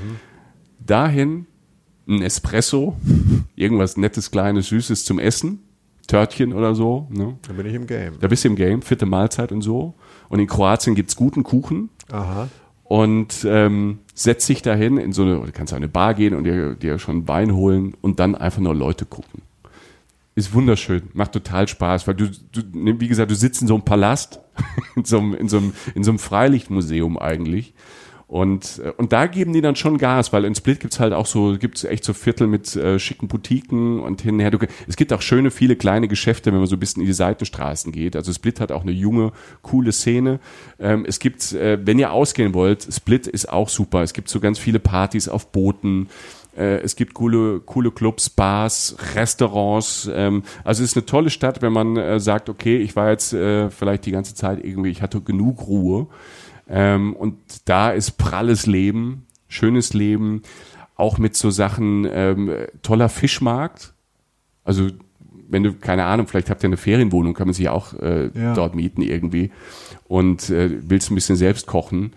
Dahin ein Espresso, irgendwas Nettes, Kleines, Süßes zum Essen. Törtchen oder so. Ne? Da bin ich im Game. Da bist du im Game, 4. Mahlzeit und so. Und in Kroatien gibt's guten Kuchen. Aha. Und setzt sich dahin in so eine, du kannst in eine Bar gehen und dir schon Wein holen und dann einfach nur Leute gucken. Ist wunderschön, macht total Spaß, weil du wie gesagt, du sitzt in so einem Palast, in so einem Freilichtmuseum eigentlich. Und da geben die dann schon Gas, weil in Split gibt's echt so Viertel mit schicken Boutiquen und hin und her. Es gibt auch viele kleine Geschäfte, wenn man so ein bisschen in die Seitenstraßen geht. Also Split hat auch eine junge, coole Szene. Es gibt, wenn ihr ausgehen wollt, Split ist auch super. Es gibt so ganz viele Partys auf Booten. Es gibt coole Clubs, Bars, Restaurants. Also es ist eine tolle Stadt, wenn man sagt, okay, ich war jetzt vielleicht die ganze Zeit irgendwie, ich hatte genug Ruhe. Und da ist pralles Leben, schönes Leben, auch mit so Sachen, toller Fischmarkt. Also wenn du, keine Ahnung, vielleicht habt ihr eine Ferienwohnung, kann man sich auch dort mieten irgendwie und willst ein bisschen selbst kochen.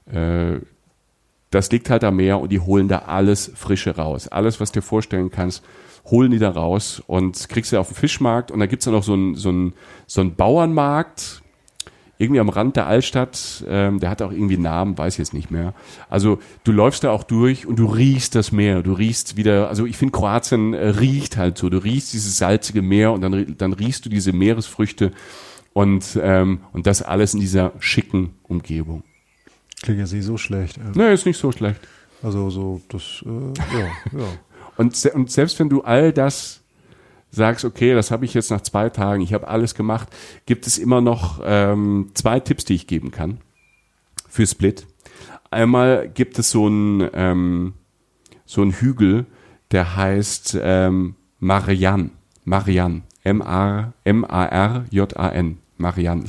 Das liegt halt am Meer und die holen da alles Frische raus. Alles, was du dir vorstellen kannst, holen die da raus und kriegst du auf den Fischmarkt und da gibt's dann auch so einen Bauernmarkt, irgendwie am Rand der Altstadt, der hat auch irgendwie einen Namen, weiß ich jetzt nicht mehr. Also du läufst da auch durch und du riechst das Meer, du riechst wieder, also ich finde Kroatien riecht halt so, du riechst dieses salzige Meer und dann riechst du diese Meeresfrüchte und das alles in dieser schicken Umgebung. Klingt jetzt nicht so schlecht. Nee, ist nicht so schlecht. Also so, das, ja. Und selbst wenn du all das sagst, okay, das habe ich jetzt nach 2 Tagen, ich habe alles gemacht, gibt es immer noch 2 Tipps, die ich geben kann für Split. Einmal gibt es so einen Hügel, der heißt Marjan, Marjan, Marjan.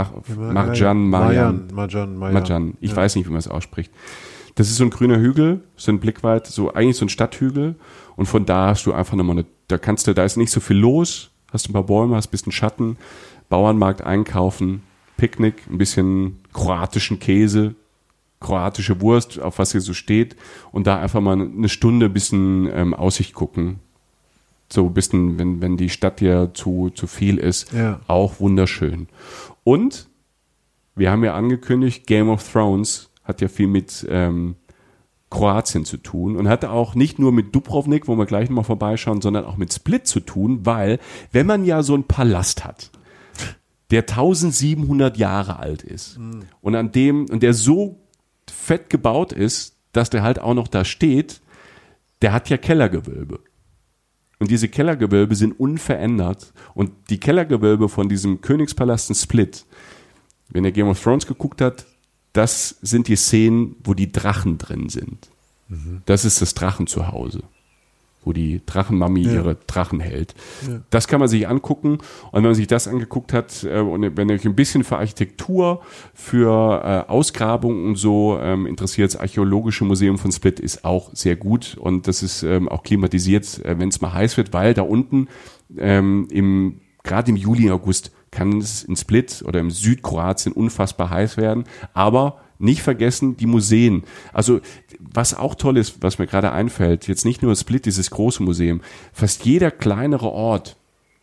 Marjan. Ich weiß nicht, wie man es ausspricht. Das ist so ein grüner Hügel, so ein Blick weit, so eigentlich so ein Stadthügel Und von da hast du einfach nochmal da ist nicht so viel los, hast ein paar Bäume, hast ein bisschen Schatten, Bauernmarkt einkaufen, Picknick, ein bisschen kroatischen Käse, kroatische Wurst, auf was hier so steht, und da einfach mal eine Stunde ein bisschen Aussicht gucken. So ein bisschen, wenn die Stadt dir zu viel ist, auch wunderschön. Und wir haben ja angekündigt, Game of Thrones hat ja viel mit Kroatien zu tun und hatte auch nicht nur mit Dubrovnik, wo wir gleich nochmal vorbeischauen, sondern auch mit Split zu tun, weil wenn man ja so einen Palast hat, der 1700 Jahre alt ist und der so fett gebaut ist, dass der halt auch noch da steht, der hat ja Kellergewölbe. Und diese Kellergewölbe sind unverändert. Und die Kellergewölbe von diesem Königspalast in Split, wenn ihr Game of Thrones geguckt hat, das sind die Szenen, wo die Drachen drin sind. Das ist das Drachenzuhause, wo die Drachenmami ihre Drachen hält. Ja. Das kann man sich angucken. Und wenn man sich das angeguckt hat und wenn ihr euch ein bisschen für Architektur, für Ausgrabungen und so interessiert, das Archäologische Museum von Split ist auch sehr gut. Und das ist auch klimatisiert, wenn es mal heiß wird, weil da unten gerade im Juli, August kann es in Split oder im Südkroatien unfassbar heiß werden. Aber nicht vergessen, die Museen. Also was auch toll ist, was mir gerade einfällt, jetzt nicht nur Split, dieses große Museum, fast jeder kleinere Ort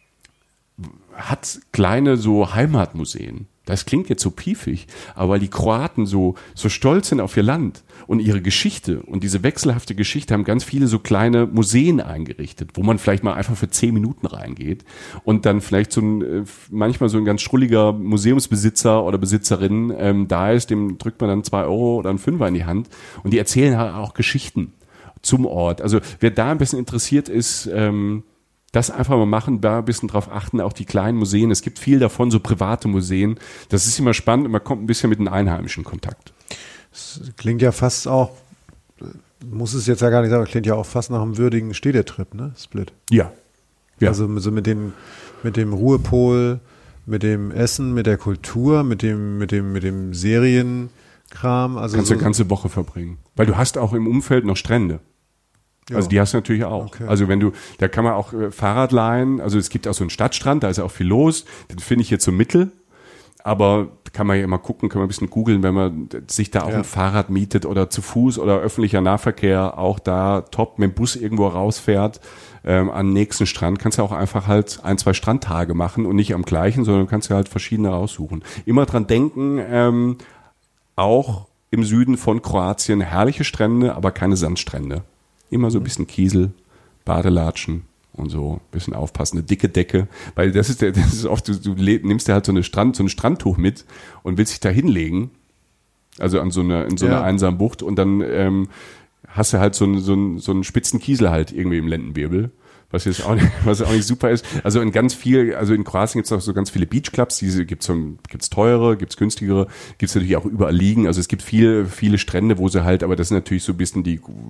hat kleine so Heimatmuseen. Das klingt jetzt so piefig, aber weil die Kroaten so stolz sind auf ihr Land und ihre Geschichte und diese wechselhafte Geschichte, haben ganz viele so kleine Museen eingerichtet, wo man vielleicht mal einfach für 10 Minuten reingeht und dann vielleicht manchmal so ein ganz schrulliger Museumsbesitzer oder Besitzerin da ist, dem drückt man dann 2 Euro oder einen Fünfer in die Hand und die erzählen halt auch Geschichten zum Ort. Also wer da ein bisschen interessiert ist, das einfach mal machen, da ein bisschen drauf achten, auch die kleinen Museen. Es gibt viel davon, so private Museen. Das ist immer spannend und man kommt ein bisschen mit den Einheimischen in Kontakt. Das klingt ja fast auch, muss es jetzt ja gar nicht sagen, klingt ja auch fast nach einem würdigen Städtetrip, ne? Split. Ja. Also so mit dem Ruhepol, mit dem Essen, mit der Kultur, mit dem Serienkram. Also kannst du eine ganze Woche verbringen. Weil du hast auch im Umfeld noch Strände. Also die hast du natürlich auch. Okay. Also da kann man auch Fahrrad leihen. Also es gibt auch so einen Stadtstrand, da ist auch viel los. Den finde ich jetzt so mittel. Aber kann man ja immer gucken, kann man ein bisschen googeln, wenn man sich da auch ein Fahrrad mietet oder zu Fuß oder öffentlicher Nahverkehr auch da top mit dem Bus irgendwo rausfährt an den nächsten Strand, kannst du auch einfach halt 1-2 Strandtage machen und nicht am gleichen, sondern kannst du halt verschiedene raussuchen. Immer dran denken, auch im Süden von Kroatien herrliche Strände, aber keine Sandstrände. Immer so ein bisschen Kiesel, Badelatschen und so ein bisschen aufpassen, eine dicke Decke, weil das ist oft, du nimmst dir halt so ein Strandtuch mit und willst dich da hinlegen, also in so einer einsamen Bucht und dann hast du halt so einen spitzen Kiesel halt irgendwie im Lendenwirbel, was auch nicht super ist. Also in Kroatien gibt es auch so ganz viele Beachclubs, gibt's teure, gibt's günstigere, gibt's natürlich auch überall liegen. Also es gibt viele Strände, wo sie halt, aber das sind natürlich so ein bisschen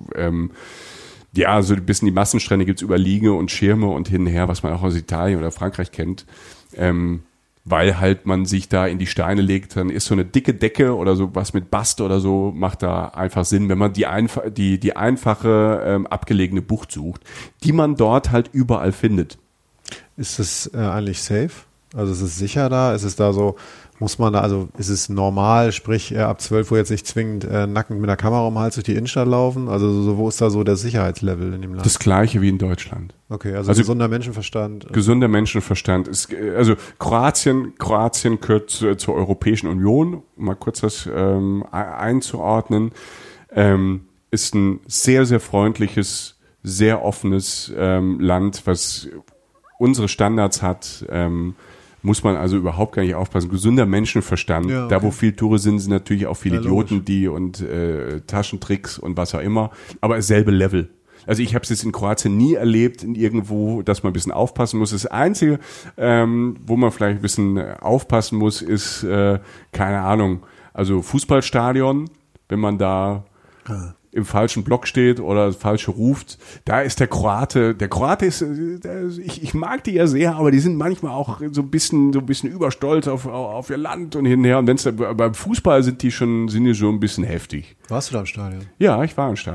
so ein bisschen die Massenstrände gibt's überall Liege und Schirme und hin und her, was man auch aus Italien oder Frankreich kennt. Weil halt man sich da in die Steine legt, dann ist so eine dicke Decke oder so was mit Bast oder so, macht da einfach Sinn, wenn man die einfache abgelegene Bucht sucht, die man dort halt überall findet. Ist es eigentlich safe? Also ist es sicher da? Ist es da so, ist es normal, sprich ab 12 Uhr jetzt nicht zwingend nackend mit einer Kamera um den Hals durch die Innenstadt laufen? Also wo ist da so der Sicherheitslevel in dem Land? Das gleiche wie in Deutschland. Okay, also gesunder Menschenverstand. Gesunder Menschenverstand ist, also Kroatien gehört zur Europäischen Union, um mal kurz das einzuordnen, ist ein sehr, sehr freundliches, sehr offenes Land, was unsere Standards hat, muss man also überhaupt gar nicht aufpassen. Gesunder Menschenverstand. Ja, okay. Da, wo viel Touristen sind natürlich auch viele Idioten, und Taschentricks und was auch immer. Aber dasselbe Level. Also ich habe es jetzt in Kroatien nie erlebt, irgendwo, dass man ein bisschen aufpassen muss. Das Einzige, wo man vielleicht ein bisschen aufpassen muss, ist, keine Ahnung, also Fußballstadion, wenn man da im falschen Block steht oder das Falsche ruft, da ist der Kroate ist, ich mag die ja sehr, aber die sind manchmal auch so ein bisschen überstolz auf ihr Land und hin und her. Und wenn's beim Fußball sind die schon ein bisschen heftig. Warst du da im Stadion? Ja, ich war im Stadion.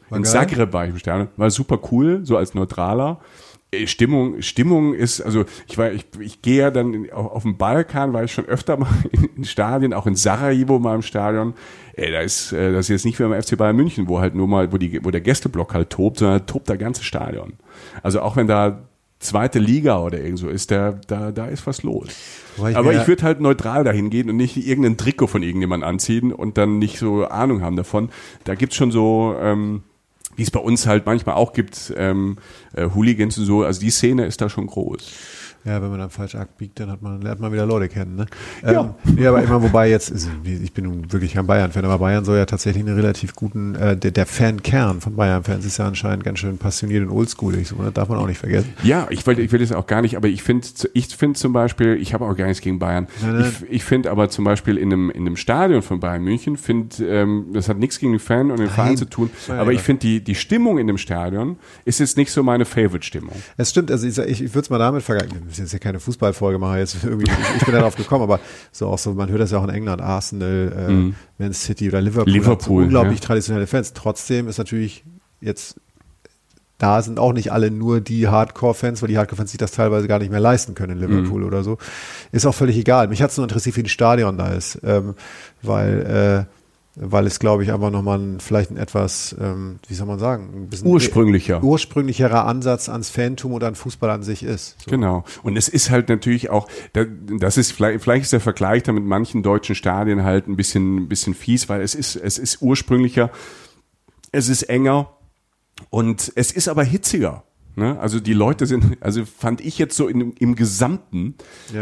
War in geil. Zagreb war ich im Stadion. War super cool, so als Neutraler. Stimmung ist, also ich gehe ja dann auf dem Balkan, war ich schon öfter mal in Stadien, auch in Sarajevo mal im Stadion. Das ist jetzt nicht wie beim FC Bayern München, wo halt nur mal, wo der Gästeblock halt tobt, sondern tobt das ganze Stadion. Also auch wenn da zweite Liga oder irgend so ist, da ist was los. Aber ich würde halt neutral dahin gehen und nicht irgendein Trikot von irgendjemandem anziehen und dann nicht so Ahnung haben davon. Da gibt's schon so, wie es bei uns halt manchmal auch gibt, Hooligans und so, also die Szene ist da schon groß. Ja, wenn man dann falsch abbiegt, dann lernt man wieder Leute kennen, ne? Ja. Ja, aber immer, wobei jetzt, ich bin nun wirklich kein Bayern-Fan, aber Bayern soll ja tatsächlich einen relativ guten, der Fankern von Bayern-Fans ist ja anscheinend ganz schön passioniert und oldschoolig, so, das darf man auch nicht vergessen. Ja, ich will das auch gar nicht, aber ich finde zum Beispiel, ich habe auch gar nichts gegen Bayern. Nein. Ich finde aber zum Beispiel in einem Stadion von Bayern München, das hat nichts gegen den Fan und den Verein zu tun, aber ich finde die Stimmung in dem Stadion ist jetzt nicht so meine Favorite-Stimmung. Es stimmt, also ich würde es mal damit vergleichen. Wir müssen jetzt ja keine Fußballfolge machen, jetzt irgendwie, ich bin darauf gekommen, aber so auch so, man hört das ja auch in England, Arsenal, Man City oder Liverpool hat so unglaublich traditionelle Fans. Trotzdem ist natürlich jetzt, da sind auch nicht alle nur die Hardcore-Fans, weil die Hardcore-Fans sich das teilweise gar nicht mehr leisten können in Liverpool oder so. Ist auch völlig egal. Mich hat es nur interessiert, wie ein Stadion da ist, weil es, glaube ich, einfach nochmal vielleicht ein etwas, wie soll man sagen, ein bisschen ursprünglicherer Ansatz ans Fantum und an Fußball an sich ist. So. Genau. Und es ist halt natürlich auch, das ist vielleicht ist der Vergleich da mit manchen deutschen Stadien halt ein bisschen fies, weil es ist ursprünglicher, es ist enger und es ist aber hitziger. Ne? Also die Leute fand ich jetzt so im Gesamten,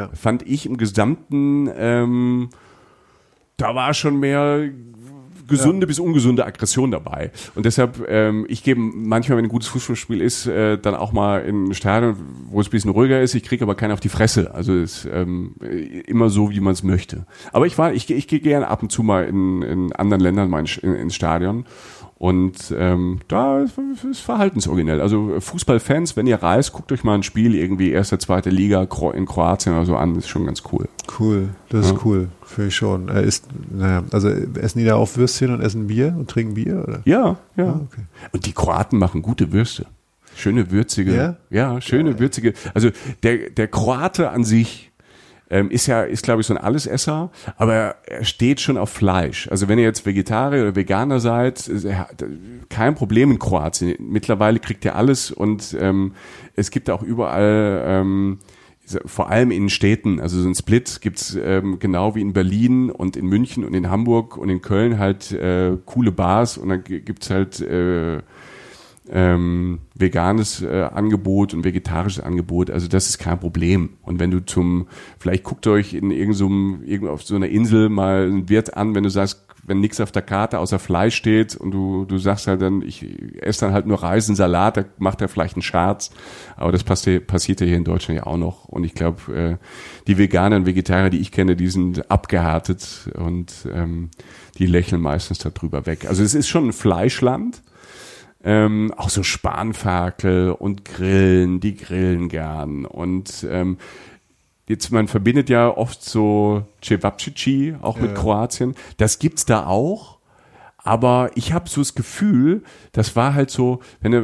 da war schon mehr gesunde bis ungesunde Aggression dabei. Und deshalb, ich gebe manchmal, wenn ein gutes Fußballspiel ist, dann auch mal in ein Stadion, wo es ein bisschen ruhiger ist. Ich kriege aber keinen auf die Fresse. Also es ist immer so, wie man es möchte. Aber ich gehe gerne ab und zu mal in anderen Ländern mal ins Stadion. Und da ist verhaltensoriginell. Also Fußballfans, wenn ihr reist, guckt euch mal ein Spiel irgendwie erste, zweite Liga in Kroatien oder so an. Das ist schon ganz cool. Cool, das ist cool. Finde ich schon. Also essen die da auch Würstchen und essen Bier und trinken Bier? Oder? Ja. Okay. Und die Kroaten machen gute Würste. Schöne, würzige. Ja, schöne, würzige. Also der Kroate an sich ist glaube ich so ein Allesesser, aber er steht schon auf Fleisch. Also wenn ihr jetzt Vegetarier oder Veganer seid, kein Problem in Kroatien. Mittlerweile kriegt ihr alles und es gibt auch überall, vor allem in Städten, also so ein Split gibt's genau wie in Berlin und in München und in Hamburg und in Köln halt coole Bars und dann gibt's halt veganes Angebot und vegetarisches Angebot, also das ist kein Problem. Und wenn du vielleicht guckt euch auf so einer Insel mal ein Wirt an, wenn du sagst, wenn nichts auf der Karte außer Fleisch steht und du sagst halt dann, ich esse dann halt nur Reis und Salat, da macht er vielleicht einen Scherz. Aber das passiert ja hier in Deutschland ja auch noch. Und ich glaube, die Veganer und Vegetarier, die ich kenne, die sind abgehärtet und die lächeln meistens darüber weg. Also es ist schon ein Fleischland. Auch so Spanferkel und Grillen, die grillen gern. Und jetzt, man verbindet ja oft so Cevapcici auch mit Kroatien. Das gibt's da auch. Aber ich habe so das Gefühl, das war halt so,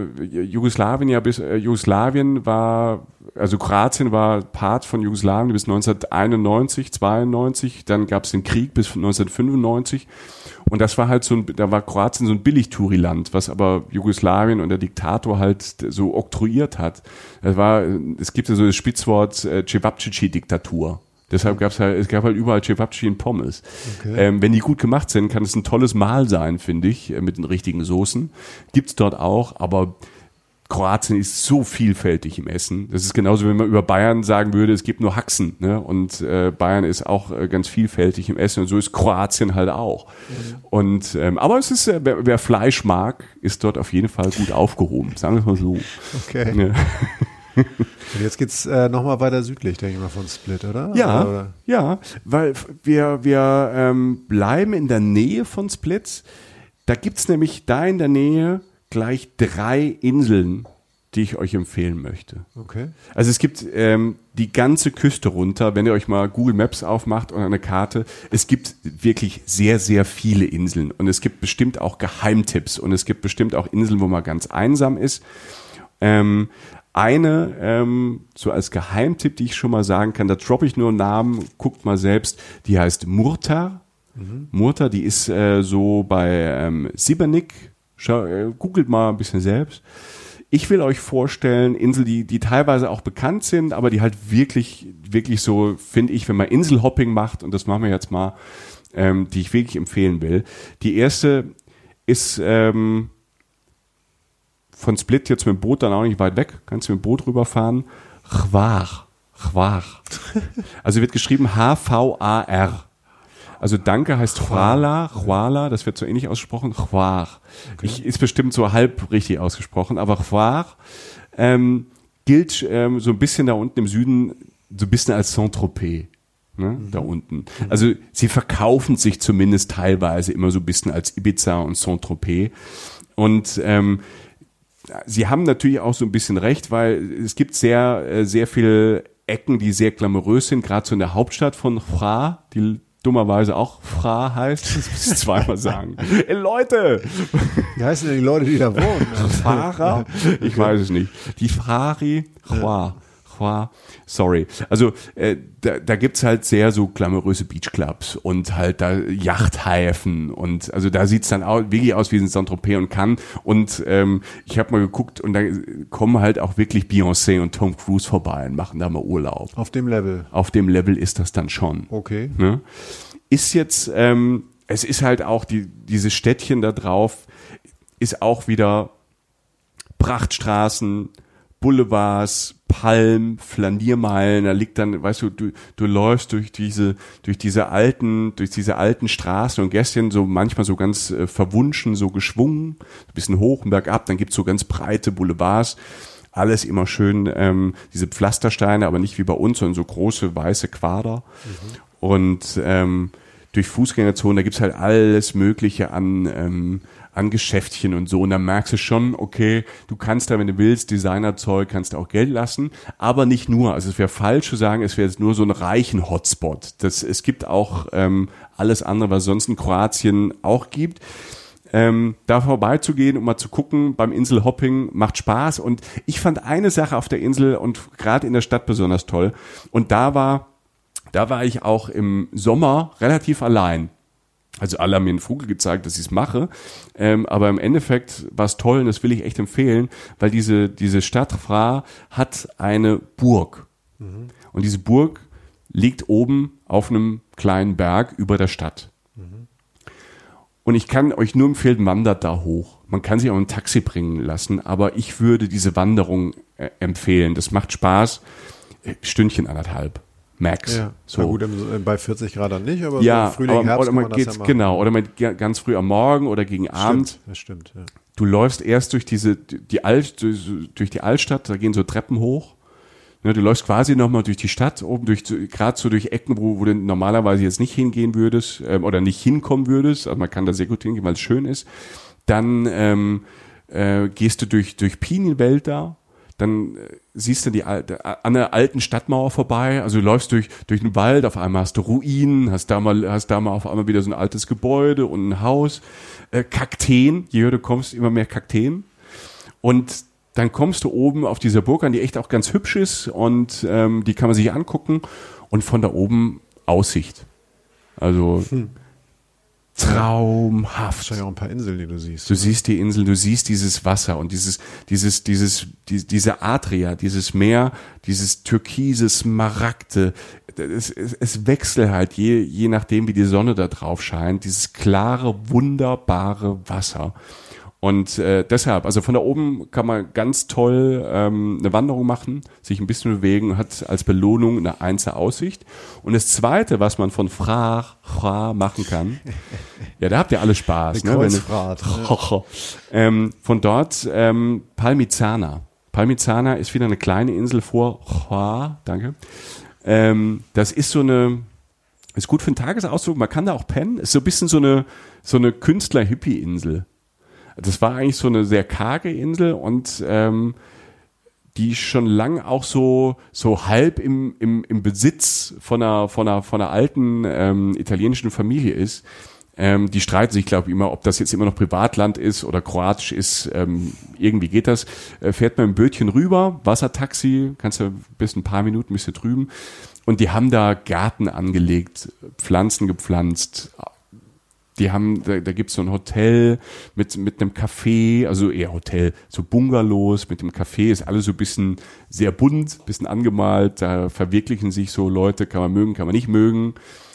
Jugoslawien war, also Kroatien war Part von Jugoslawien bis 1991, 92, dann gab es den Krieg bis 1995 und das war halt da war Kroatien so ein Billigtouriland, was aber Jugoslawien und der Diktator halt so oktroyiert hat. Es gibt ja so das Sprichwort Cevapcici-Diktatur. Deshalb gab es gab halt überall Cevapcici und Pommes. Okay. Wenn die gut gemacht sind, kann es ein tolles Mahl sein, finde ich, mit den richtigen Soßen. Gibt's dort auch, aber Kroatien ist so vielfältig im Essen. Das ist genauso, wenn man über Bayern sagen würde, es gibt nur Haxen, ne? Und Bayern ist auch ganz vielfältig im Essen und so ist Kroatien halt auch. Und aber es ist, wer Fleisch mag, ist dort auf jeden Fall gut aufgehoben. Sagen wir es mal so. Okay. Ja. Und jetzt geht's nochmal weiter südlich, denke ich mal, von Split, oder? Ja, weil wir bleiben in der Nähe von Split. Da gibt's nämlich da in der Nähe gleich 3 Inseln, die ich euch empfehlen möchte. Okay. Also es gibt die ganze Küste runter, wenn ihr euch mal Google Maps aufmacht oder eine Karte, es gibt wirklich sehr, sehr viele Inseln und es gibt bestimmt auch Geheimtipps und es gibt bestimmt auch Inseln, wo man ganz einsam ist. So als Geheimtipp, die ich schon mal sagen kann, da droppe ich nur einen Namen, guckt mal selbst, die heißt Murta. Murta, die ist so bei Šibenik, googelt mal ein bisschen selbst. Ich will euch vorstellen, Inseln, die teilweise auch bekannt sind, aber die halt wirklich, wirklich so, finde ich, wenn man Inselhopping macht, und das machen wir jetzt mal, die ich wirklich empfehlen will. Die erste ist von Split jetzt mit dem Boot dann auch nicht weit weg, kannst du mit dem Boot rüberfahren. Hvar. Also wird geschrieben H-V-A-R. Also Danke heißt Hvala, das wird so ähnlich ausgesprochen, Hvar. Okay. Ist bestimmt so halb richtig ausgesprochen, aber Hvar gilt so ein bisschen da unten im Süden, so ein bisschen als Saint-Tropez, ne, da unten. Also sie verkaufen sich zumindest teilweise immer so ein bisschen als Ibiza und Saint-Tropez. Und sie haben natürlich auch so ein bisschen recht, weil es gibt sehr, sehr viele Ecken, die sehr glamourös sind, gerade so in der Hauptstadt von Hvar, die dummerweise auch Fra heißt, das muss ich zweimal sagen. Ey, Leute! Wie heißen denn die Leute, die da wohnen? Fahrer? Ich weiß es nicht. Die Frari, sorry. Also da gibt's halt sehr so glamouröse Beachclubs und halt da Yachthäfen und also da sieht's dann auch wirklich aus wie ein Saint-Tropez und Cannes und ich habe mal geguckt und da kommen halt auch wirklich Beyoncé und Tom Cruise vorbei und machen da mal Urlaub. Auf dem Level? Auf dem Level ist das dann schon. Okay. Ne? Ist jetzt, es ist halt auch dieses Städtchen da drauf, ist auch wieder Prachtstraßen, Boulevards, Palmen, Flaniermeilen, da liegt dann, weißt du, du läufst durch diese alten Straßen und Gässchen so manchmal so ganz verwunschen, so geschwungen, ein bisschen hoch und bergab, dann gibt's so ganz breite Boulevards, alles immer schön, diese Pflastersteine, aber nicht wie bei uns, sondern so große weiße Quader und durch Fußgängerzonen, da gibt's halt alles Mögliche an Geschäftchen und so. Und dann merkst du schon, okay, du kannst da, wenn du willst, Designerzeug, kannst du auch Geld lassen, aber nicht nur. Also es wäre falsch zu sagen, es wäre jetzt nur so ein reichen Hotspot. Es gibt auch alles andere, was es sonst in Kroatien auch gibt. Da vorbeizugehen und mal zu gucken beim Inselhopping macht Spaß. Und ich fand eine Sache auf der Insel und gerade in der Stadt besonders toll. Und da war ich auch im Sommer relativ allein. Also alle haben mir einen Vogel gezeigt, dass ich es mache, aber im Endeffekt war es toll und das will ich echt empfehlen, weil diese Stadt Hvar hat eine Burg und diese Burg liegt oben auf einem kleinen Berg über der Stadt. Und ich kann euch nur empfehlen, wandert da hoch. Man kann sich auch ein Taxi bringen lassen, aber ich würde diese Wanderung empfehlen. Das macht Spaß, Stündchen 1,5. Max. Ja, so. Na gut, bei 40 Grad dann nicht, aber ja, so im Frühling, Herbst oder man kann man geht, das ja machen. genau, oder man geht ganz früh am Morgen oder gegen Abend. Das stimmt, ja. Du läufst erst durch die Altstadt, da gehen so Treppen hoch. Ja, du läufst quasi nochmal durch die Stadt, oben gerade so durch Ecken, wo du normalerweise jetzt nicht hingehen würdest, oder nicht hinkommen würdest. Also man kann da sehr gut hingehen, weil es schön ist. Dann gehst du durch Pinienwälder. Dann siehst du an der alten Stadtmauer vorbei, also du läufst durch den Wald, auf einmal hast du Ruinen, hast da mal auf einmal wieder so ein altes Gebäude und ein Haus, Kakteen, je höher du kommst, immer mehr Kakteen und dann kommst du oben auf dieser Burg an, die echt auch ganz hübsch ist und die kann man sich angucken und von da oben Aussicht, also traumhaft. Wahrscheinlich auch ein paar Inseln, die du siehst. Du siehst die Insel, du siehst dieses Wasser und diese Adria, dieses Meer, dieses türkise Smaragde. Es wechselt halt je nachdem, wie die Sonne da drauf scheint, dieses klare, wunderbare Wasser. Und deshalb, also von da oben kann man ganz toll eine Wanderung machen, sich ein bisschen bewegen, hat als Belohnung eine einzelne Aussicht. Und das Zweite, was man von Hvar machen kann, ja, da habt ihr alle Spaß. Eine Kreuzfahrt. Von dort Palmizana. Palmizana ist wieder eine kleine Insel vor Hvar, danke. Das ist ist gut für einen Tagesausflug, man kann da auch pennen. Ist so ein bisschen so eine Künstler-Hippie-Insel. Das war eigentlich so eine sehr karge Insel und die schon lang auch so halb im Besitz von einer alten italienischen Familie ist. Die streiten sich, glaube ich, immer, ob das jetzt immer noch Privatland ist oder kroatisch ist. Irgendwie geht das. Fährt man im Bötchen rüber, Wassertaxi, kannst du bis ein paar Minuten bist du drüben. Und die haben da Gärten angelegt, Pflanzen gepflanzt. Da gibt's so ein Hotel mit einem Café, also eher Hotel, so Bungalows mit dem Café, ist alles so ein bisschen sehr bunt, bisschen angemalt, da verwirklichen sich so Leute, kann man mögen, kann man nicht mögen.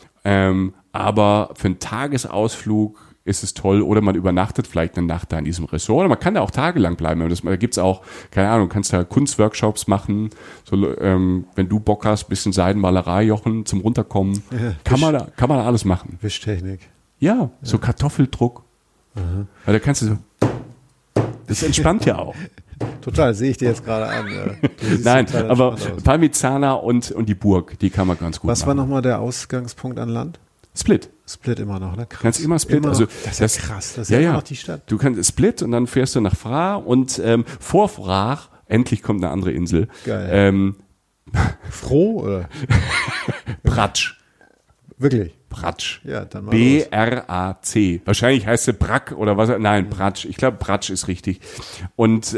Aber für einen Tagesausflug ist es toll, oder man übernachtet vielleicht eine Nacht da in diesem Ressort, oder man kann da auch tagelang bleiben. Da gibt's auch, keine Ahnung, kannst da Kunstworkshops machen, so, wenn du Bock hast, bisschen Seidenmalerei, Jochen, zum Runterkommen, Ja, kann man da alles machen. Wischtechnik. Ja, so Kartoffeldruck. Weil da kannst du so, das entspannt ja auch. Total, sehe ich dir jetzt gerade an. Ja. Du siehst Nein, total aber entspannt aus. Parmigiana und die Burg, die kann man ganz gut Was machen. war nochmal der Ausgangspunkt an Land? Split. Split immer noch, ne? Krass. Kannst immer Split. Immer Also noch. Das ist ja krass. Das ist ja, ja immer ja. noch die Stadt. Du kannst Split und dann fährst du nach Phra und vor Phra, endlich kommt eine andere Insel. Geil. Froh oder? Pratsch. Wirklich? Pratsch. Ja, dann mal B-R-A-C. Wahrscheinlich heißt sie Brack oder was? Nein, Pratsch. Ich glaube, Pratsch ist richtig. Und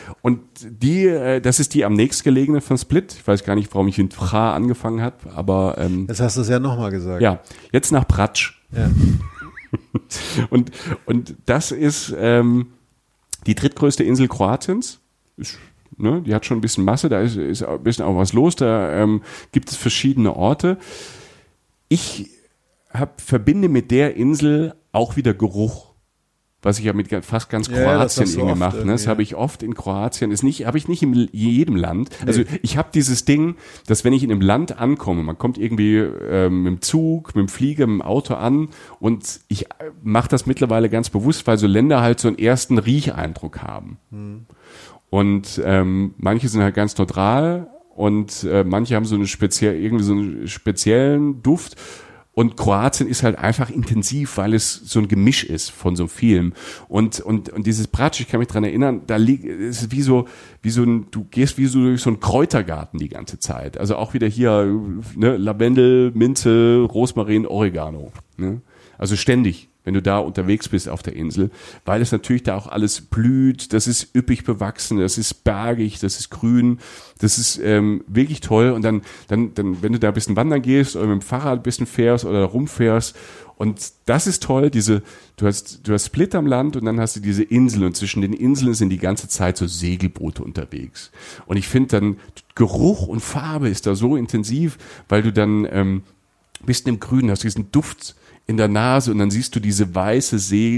das ist die am nächstgelegene von Split. Ich weiß gar nicht, warum ich in Phra angefangen habe, aber Jetzt hast du es ja nochmal gesagt. ja, jetzt nach Pratsch. Ja. Und das ist die drittgrößte Insel Kroatiens. Die hat schon ein bisschen Masse, da ist ein bisschen auch was los, da gibt es verschiedene Orte. Ich verbinde mit der Insel auch wieder Geruch, was ich ja mit fast ganz Ja, das Kroatien hast du irgendwie oft mache. Ne? Das irgendwie, habe ich oft in Kroatien. Habe ich nicht in jedem Land. Also ich habe dieses Ding, dass wenn ich in einem Land ankomme, man kommt irgendwie mit dem Zug, mit dem Flieger, mit dem Auto an und ich mache das mittlerweile ganz bewusst, weil so Länder halt so einen ersten Riecheindruck haben. Und manche sind halt ganz neutral und manche haben so einen speziellen Duft. Und Kroatien ist halt einfach intensiv, weil es so ein Gemisch ist von so vielen. Und dieses Pratsch, ich kann mich dran erinnern, es ist du gehst wie so durch so einen Kräutergarten die ganze Zeit. Also auch wieder hier, ne, Lavendel, Minze, Rosmarin, Oregano. Ne? Also ständig, wenn du da unterwegs bist auf der Insel, weil es natürlich da auch alles blüht, das ist üppig bewachsen, das ist bergig, das ist grün, das ist wirklich toll. Und dann, wenn du da ein bisschen wandern gehst oder mit dem Fahrrad ein bisschen fährst oder rumfährst, und das ist toll, du hast Split am Land und dann hast du diese Inseln und zwischen den Inseln sind die ganze Zeit so Segelboote unterwegs. Und ich finde dann, Geruch und Farbe ist da so intensiv, weil du dann bist im Grünen, hast diesen Duft in der Nase und dann siehst du diese weißen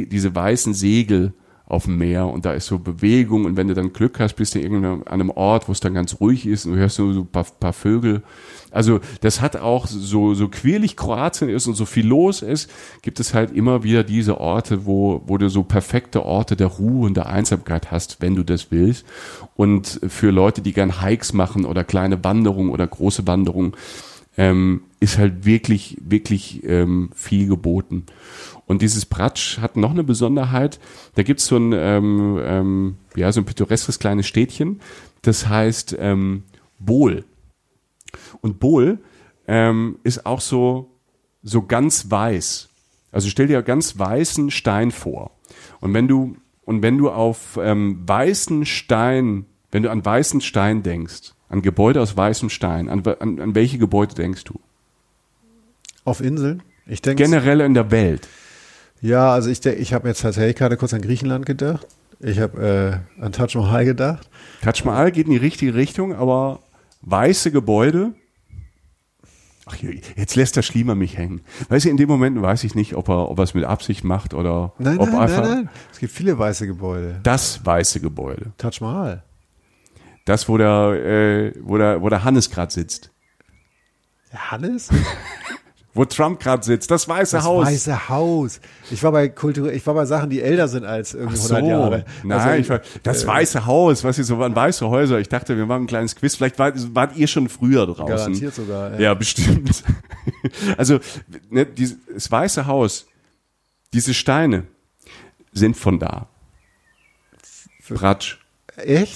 Segel auf dem Meer und da ist so Bewegung und wenn du dann Glück hast, bist du an einem Ort, wo es dann ganz ruhig ist und du hörst so ein paar Vögel. Also das hat auch so quirlig Kroatien ist und so viel los ist, gibt es halt immer wieder diese Orte, wo du so perfekte Orte der Ruhe und der Einsamkeit hast, wenn du das willst. Und für Leute, die gern Hikes machen oder kleine Wanderungen oder große Wanderungen, ist halt wirklich, wirklich viel geboten. Und dieses Pratsch hat noch eine Besonderheit. Da gibt's so ein pittoreskes kleines Städtchen, das heißt Bol. Und Bol ist auch so ganz weiß. Also stell dir ganz weißen Stein vor. Und wenn du auf weißen Stein, wenn du an weißen Stein denkst, an Gebäude aus weißem Stein, an welche Gebäude denkst du? Auf Inseln? Ich denke Generell in der Welt. Ja, also ich habe jetzt tatsächlich gerade kurz an Griechenland gedacht. Ich habe an Taj Mahal gedacht. Taj Mahal geht in die richtige Richtung, aber weiße Gebäude. Ach, jetzt lässt der Schliemer mich hängen. Weißt du, in dem Moment weiß ich nicht, ob er es mit Absicht macht oder Nein. Es gibt viele weiße Gebäude. Das weiße Gebäude. Taj Mahal. Das, wo der Hannes gerade sitzt. Der Hannes? Wo Trump gerade sitzt, das Weiße Haus. Das Weiße Haus. Ich war bei Sachen, die älter sind als irgendwie 100 Jahre. Nein, das Weiße Haus, was hier so waren, weiße Häuser. Ich dachte, wir machen ein kleines Quiz. Vielleicht wart ihr schon früher draußen. Garantiert sogar. Ja, bestimmt. Also, ne, das Weiße Haus, diese Steine sind von da. Pratsch. Echt?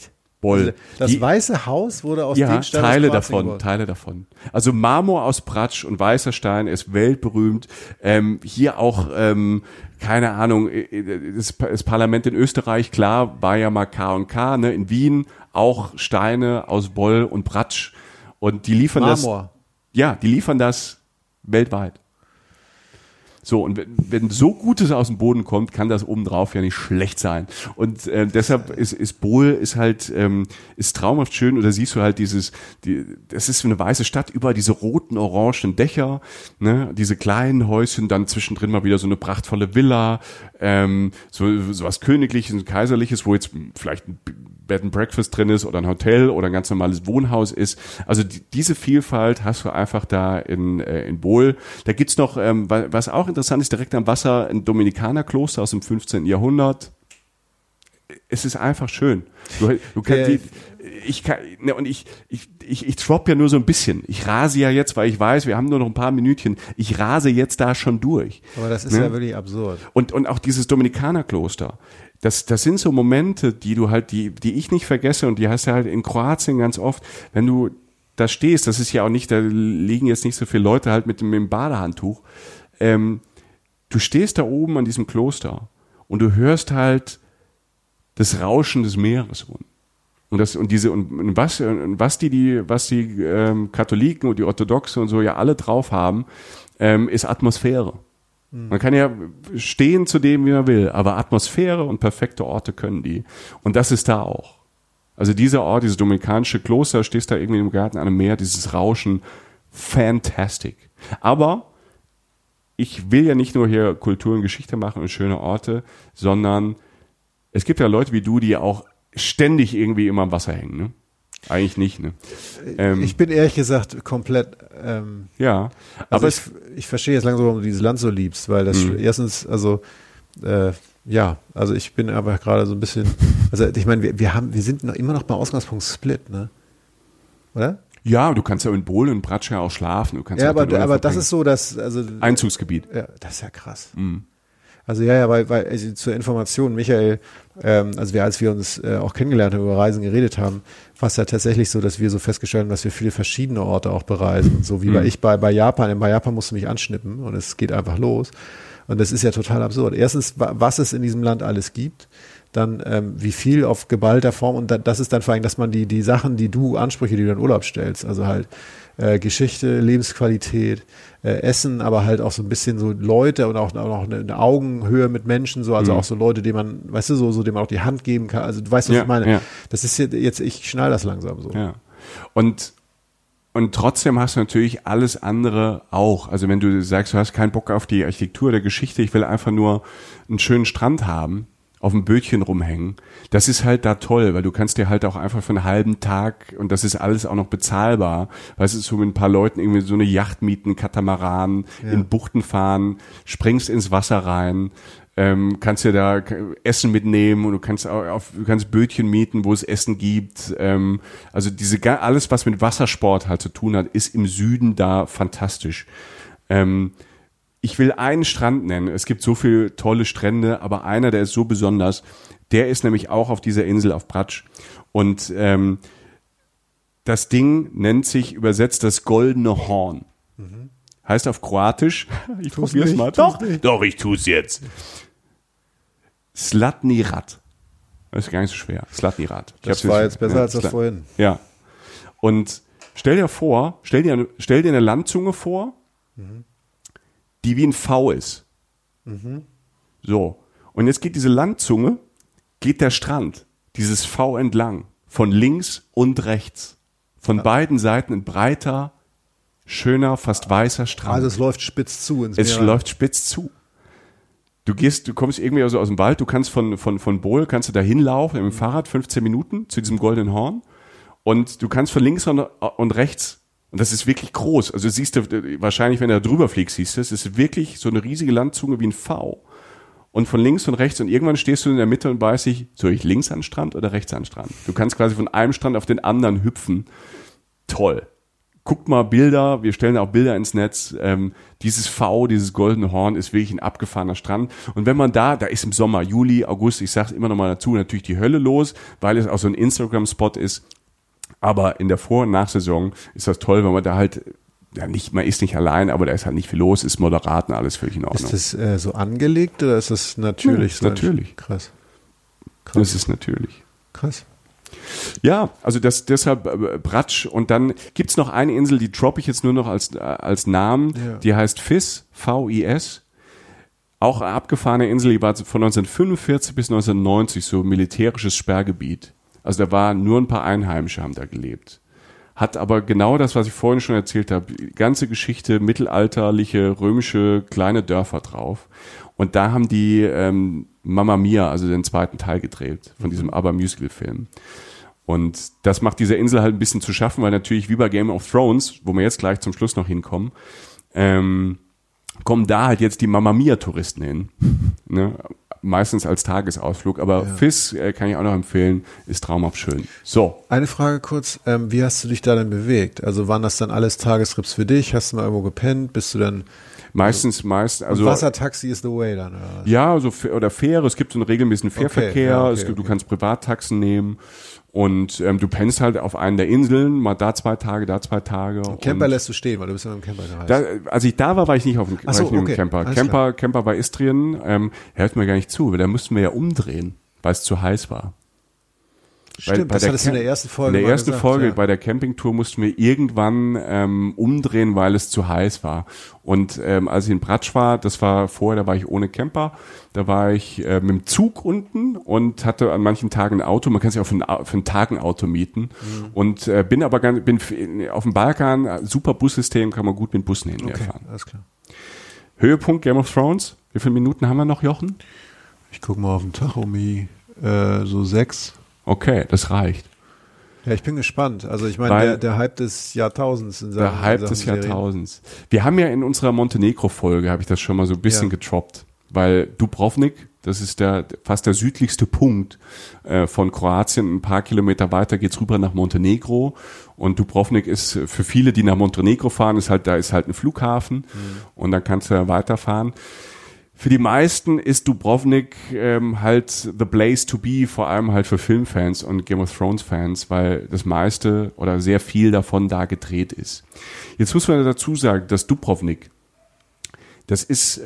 Boll. Das Weiße Haus wurde aus dem Stein Teile aus Kroatien gebaut. Teile davon. Also Marmor aus Brač und weißer Stein ist weltberühmt. Hier auch, keine Ahnung, das Parlament in Österreich, klar, war ja mal K&K, ne? In Wien auch Steine aus Boll und Brač. Und die liefern Marmor. die liefern das weltweit. So, und wenn so Gutes aus dem Boden kommt, kann das obendrauf ja nicht schlecht sein. Und deshalb ist Bol ist halt ist traumhaft schön. Und da siehst du halt das ist so eine weiße Stadt, überall diese roten, orangen Dächer, ne, diese kleinen Häuschen, dann zwischendrin mal wieder so eine prachtvolle Villa, so was Königliches und Kaiserliches, wo jetzt vielleicht ein Bed and Breakfast drin ist oder ein Hotel oder ein ganz normales Wohnhaus ist. Also diese Vielfalt hast du einfach da in Bol. Da gibt's noch, was auch interessant ist, direkt am Wasser, ein Dominikanerkloster aus dem 15. Jahrhundert. Es ist einfach schön. Du kannst ich drop ja nur so ein bisschen. Ich rase ja jetzt, weil ich weiß, wir haben nur noch ein paar Minütchen. Ich rase jetzt da schon durch. Aber das ist ja wirklich absurd. Und auch dieses Dominikanerkloster. Das sind so Momente, die du halt, die ich nicht vergesse und die hast du halt in Kroatien ganz oft, wenn du da stehst, das ist ja auch nicht, da liegen jetzt nicht so viele Leute halt mit dem Badehandtuch. Du stehst da oben an diesem Kloster und du hörst halt das Rauschen des Meeres und was die Katholiken und die Orthodoxen und so ja alle drauf haben, ist Atmosphäre. Man kann ja stehen zu dem, wie man will, aber Atmosphäre und perfekte Orte können die. Und das ist da auch. Also dieser Ort, dieses dominikanische Kloster, stehst da irgendwie im Garten an einem Meer, dieses Rauschen, fantastic. Aber ich will ja nicht nur hier Kultur und Geschichte machen und schöne Orte, sondern es gibt ja Leute wie du, die auch ständig irgendwie immer am Wasser hängen, ne? Eigentlich nicht, ne? Ich bin ehrlich gesagt komplett, ja, aber ich verstehe jetzt langsam, warum du dieses Land so liebst, weil das erstens, also also ich bin aber gerade so ein bisschen, also ich meine, wir sind immer noch beim Ausgangspunkt Split, ne? Oder? Ja, du kannst ja in Bol und Brač ja auch schlafen. Du kannst ja, aber das ist so, dass, also Einzugsgebiet. Ja, das ist ja krass. Also weil also zur Information, Michael, also als wir uns auch kennengelernt haben, über Reisen geredet haben, war es ja tatsächlich so, dass wir so festgestellt haben, dass wir viele verschiedene Orte auch bereisen. So wie bei Japan. Bei Japan musst du mich anschnippen und es geht einfach los. Und das ist ja total absurd. Erstens, was es in diesem Land alles gibt, dann wie viel auf geballter Form und das ist dann vor allem, dass man die Sachen, Ansprüche, die du in Urlaub stellst, also halt Geschichte, Lebensqualität, Essen, aber halt auch so ein bisschen so Leute und auch eine Augenhöhe mit Menschen, so, also auch so Leute, denen man, weißt du, so denen man auch die Hand geben kann. Also du weißt, was ich meine. Ja. Das ist jetzt, ich schnall das langsam so. Ja. Und trotzdem hast du natürlich alles andere auch. Also wenn du sagst, du hast keinen Bock auf die Architektur der Geschichte, ich will einfach nur einen schönen Strand haben, auf dem Bötchen rumhängen, das ist halt da toll, weil du kannst dir halt auch einfach für einen halben Tag, und das ist alles auch noch bezahlbar, weißt du, so mit ein paar Leuten irgendwie so eine Yacht mieten, Katamaran, in Buchten fahren, springst ins Wasser rein, kannst dir da Essen mitnehmen und du kannst Bötchen mieten, wo es Essen gibt. Also alles, was mit Wassersport halt zu tun hat, ist im Süden da fantastisch. Ich will einen Strand nennen. Es gibt so viele tolle Strände, aber einer, der ist so besonders. Der ist nämlich auch auf dieser Insel auf Brač. Und das Ding nennt sich übersetzt das Goldene Horn. Heißt auf Kroatisch, ich probier's mal. Doch, ich tu's jetzt. Zlatni Rat. Das ist gar nicht so schwer. Zlatni Rat. Das war jetzt besser als das vorhin. Ja. Und stell dir eine Landzunge vor, die wie ein V ist. So. Und jetzt geht diese Landzunge, geht der Strand, dieses V entlang, von links und rechts. Von beiden Seiten ein breiter, schöner, fast weißer Strand. Also es läuft spitz zu ins Meer. Es läuft spitz zu. Du kommst irgendwie aus dem Wald, du kannst von Bol, kannst du da hinlaufen mit dem Fahrrad 15 Minuten zu diesem Goldenen Horn und du kannst von links und rechts, und das ist wirklich groß, also siehst du, wahrscheinlich wenn du da drüber fliegst, siehst du, es ist wirklich so eine riesige Landzunge wie ein V und von links und rechts und irgendwann stehst du in der Mitte und weißt nicht, soll ich links an den Strand oder rechts an den Strand? Du kannst quasi von einem Strand auf den anderen hüpfen. Toll. guckt mal Bilder, wir stellen auch Bilder ins Netz. Dieses V, dieses goldene Horn ist wirklich ein abgefahrener Strand. Und wenn man da ist im Sommer, Juli, August, ich sag's immer noch mal dazu, natürlich die Hölle los, weil es auch so ein Instagram-Spot ist. Aber in der Vor- und Nachsaison ist das toll, wenn man da halt, man ist nicht allein, aber da ist halt nicht viel los, ist moderat und alles völlig in Ordnung. Ist das so angelegt oder ist das natürlich so? Natürlich. Krass. Das ist natürlich. Krass. Ja, also deshalb Bratsch. Und dann gibt's noch eine Insel, die droppe ich jetzt nur noch als Namen. Ja. Die heißt Vis, V-I-S. Auch eine abgefahrene Insel, die war von 1945 bis 1990 so militärisches Sperrgebiet. Also da waren nur ein paar Einheimische, haben da gelebt. Hat aber genau das, was ich vorhin schon erzählt habe, die ganze Geschichte, mittelalterliche, römische, kleine Dörfer drauf. Und da haben die Mamma Mia, also den zweiten Teil gedreht von diesem ABBA-Musical-Film. Und das macht dieser Insel halt ein bisschen zu schaffen, weil natürlich wie bei Game of Thrones, wo wir jetzt gleich zum Schluss noch hinkommen, kommen da halt jetzt die Mamma Mia-Touristen hin. Ne? Meistens als Tagesausflug, aber Vis kann ich auch noch empfehlen, ist traumhaft schön. So. Eine Frage kurz, wie hast du dich da denn bewegt? Also waren das dann alles Tagestrips für dich? Hast du mal irgendwo gepennt? Bist du dann... Meistens, also Wassertaxi is the way dann, oder was? Ja, oder Fähre, es gibt so einen regelmäßigen Fährverkehr, Okay, du kannst Privattaxen nehmen und du pennst halt auf einen der Inseln, mal da 2 Tage, da 2 Tage. Camper lässt du stehen, weil du bist ja mit dem Camper gereist. Als ich da war ich nicht auf dem, Camper. Alles Camper war Istrien, hört mir gar nicht zu, weil da mussten wir ja umdrehen, weil es zu heiß war. Stimmt, das hattest du in der ersten Folge In der ersten gesagt, Folge ja. bei der Campingtour mussten wir irgendwann umdrehen, weil es zu heiß war. Und als ich in Bratsch war, da war ich ohne Camper, da war ich mit dem Zug unten und hatte an manchen Tagen ein Auto, man kann sich auch für einen Tag ein Auto mieten. Und bin auf dem Balkan, super Bussystem, kann man gut mit Bussen hinfahren. Alles klar. Höhepunkt Game of Thrones, wie viele Minuten haben wir noch, Jochen? Ich gucke mal auf den Tachomi, so 6. Okay, das reicht. Ja, ich bin gespannt. Also ich meine, der Hype des Jahrtausends. Der Hype des Jahrtausends. Wir haben ja in unserer Montenegro-Folge, habe ich das schon mal so ein bisschen getroppt, weil Dubrovnik, das ist fast der südlichste Punkt von Kroatien. Ein paar Kilometer weiter geht's rüber nach Montenegro. Und Dubrovnik ist für viele, die nach Montenegro fahren, da ist halt ein Flughafen und dann kannst du ja weiterfahren. Für die meisten ist Dubrovnik halt the place to be, vor allem halt für Filmfans und Game of Thrones Fans, weil das meiste oder sehr viel davon da gedreht ist. Jetzt muss man dazu sagen, dass Dubrovnik, das ist,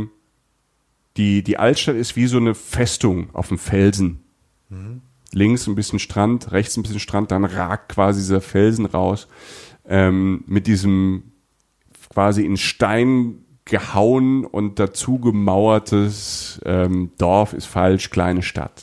die Altstadt ist wie so eine Festung auf dem Felsen. Links ein bisschen Strand, rechts ein bisschen Strand, dann ragt quasi dieser Felsen raus, mit diesem quasi in Stein gehauen und dazu gemauertes Dorf ist falsch, kleine Stadt.